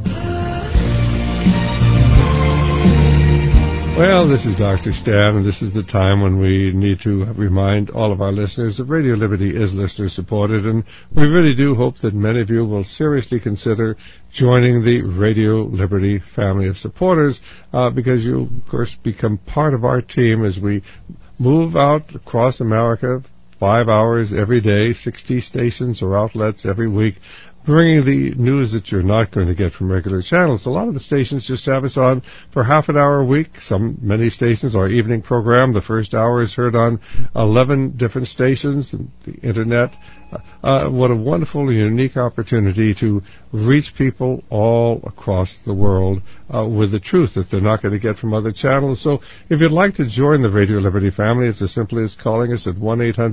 Well, this is Dr. Stan, and this is the time when we need to remind all of our listeners that Radio Liberty is listener-supported, and we really do hope that many of you will seriously consider joining the Radio Liberty family of supporters, because you, of course, become part of our team as we move out across America 5 hours every day, 60 stations or outlets every week, bringing the news that you're not going to get from regular channels. A lot of the stations just have us on for half an hour a week. Many stations, our evening program, the first hour is heard on 11 different stations, and the Internet. What a wonderful and unique opportunity to reach people all across the world with the truth that they're not going to get from other channels. So if you'd like to join the Radio Liberty family, it's as simply as calling us at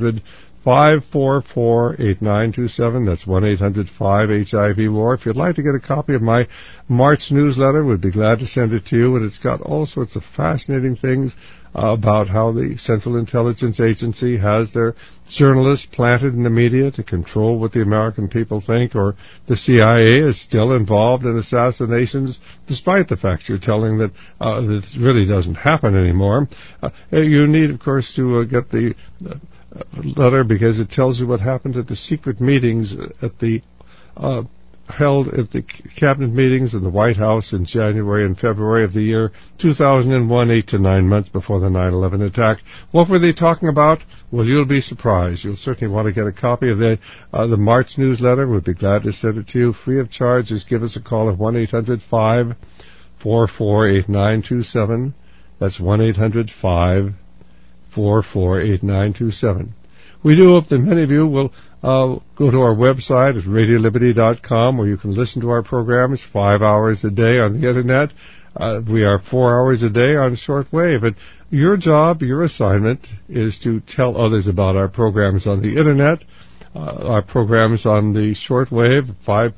1-800-544-8927. That's 1-800-5HIV-WAR. If you'd like to get a copy of my March newsletter, we'd be glad to send it to you. And it's got all sorts of fascinating things about how the Central Intelligence Agency has their journalists planted in the media to control what the American people think, or the CIA is still involved in assassinations, despite the fact you're telling that this really doesn't happen anymore. You need, of course, to get the letter, because it tells you what happened at the secret meetings at the held at the cabinet meetings in the White House in January and February of the year 2001, 8 to 9 months before the 9/11 attack. What were they talking about? Well, you'll be surprised. You'll certainly want to get a copy of the March newsletter. We'd be glad to send it to you free of charge. Just give us a call at 1-800-544-8927. That's 1-800-544-8927. We do hope that many of you will go to our website at radioliberty.com, where you can listen to our programs 5 hours a day on the Internet. We are 4 hours a day on shortwave. And your job, your assignment, is to tell others about our programs on the Internet, our programs on the shortwave,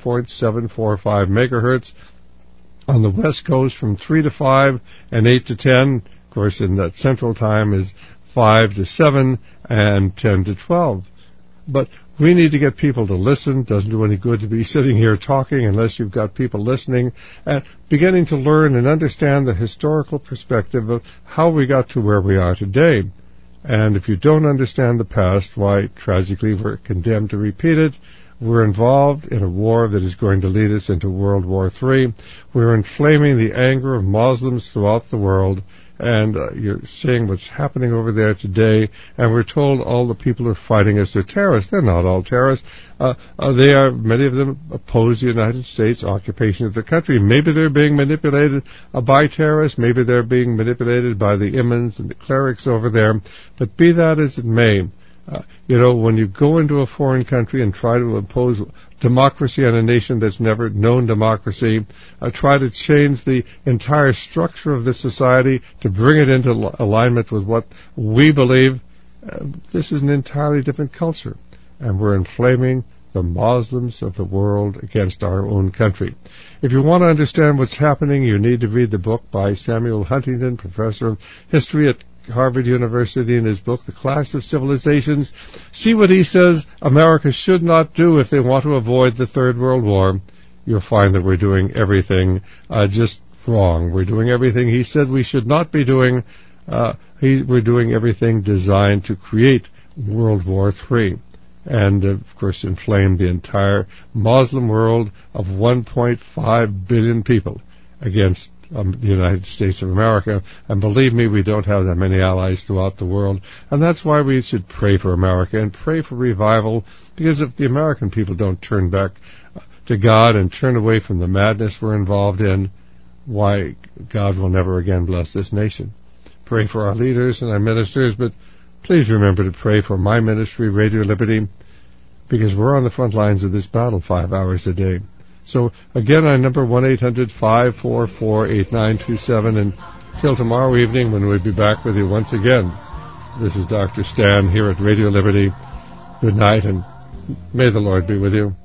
5.745 megahertz, on the West Coast from 3 to 5 and 8 to 10. Of course, in that Central Time is 5 to 7 and 10 to 12. But we need to get people to listen. Doesn't do any good to be sitting here talking unless you've got people listening and beginning to learn and understand the historical perspective of how we got to where we are today. And if you don't understand the past, why, tragically, we're condemned to repeat it. We're involved in a war that is going to lead us into World War III. We're inflaming the anger of Muslims throughout the world. And you're seeing what's happening over there today, and we're told all the people who are fighting us are terrorists. They're not all terrorists. Many of them oppose the United States occupation of the country. Maybe they're being manipulated by terrorists. Maybe they're being manipulated by the imams and the clerics over there. But be that as it may, when you go into a foreign country and try to impose democracy on a nation that's never known democracy, try to change the entire structure of this society to bring it into alignment with what we believe, this is an entirely different culture. And we're inflaming the Muslims of the world against our own country. If you want to understand what's happening, you need to read the book by Samuel Huntington, professor of history at Harvard University, in his book, The Clash of Civilizations. See what he says America should not do if they want to avoid the Third World War. You'll find that we're doing everything just wrong. We're doing everything he said we should not be doing. We're doing everything designed to create World War III. And, of course, inflame the entire Muslim world of 1.5 billion people against the United States of America. And believe me, we don't have that many allies throughout the world. And that's why we should pray for America and pray for revival, because if the American people don't turn back to God and turn away from the madness we're involved in, why, God will never again bless this nation. Pray for our leaders and our ministers, but please remember to pray for my ministry, Radio Liberty, because we're on the front lines of this battle 5 hours a day. So, again, our number 1-800-544-8927, and till tomorrow evening when we'll be back with you once again. This is Dr. Stan here at Radio Liberty. Good night, and may the Lord be with you.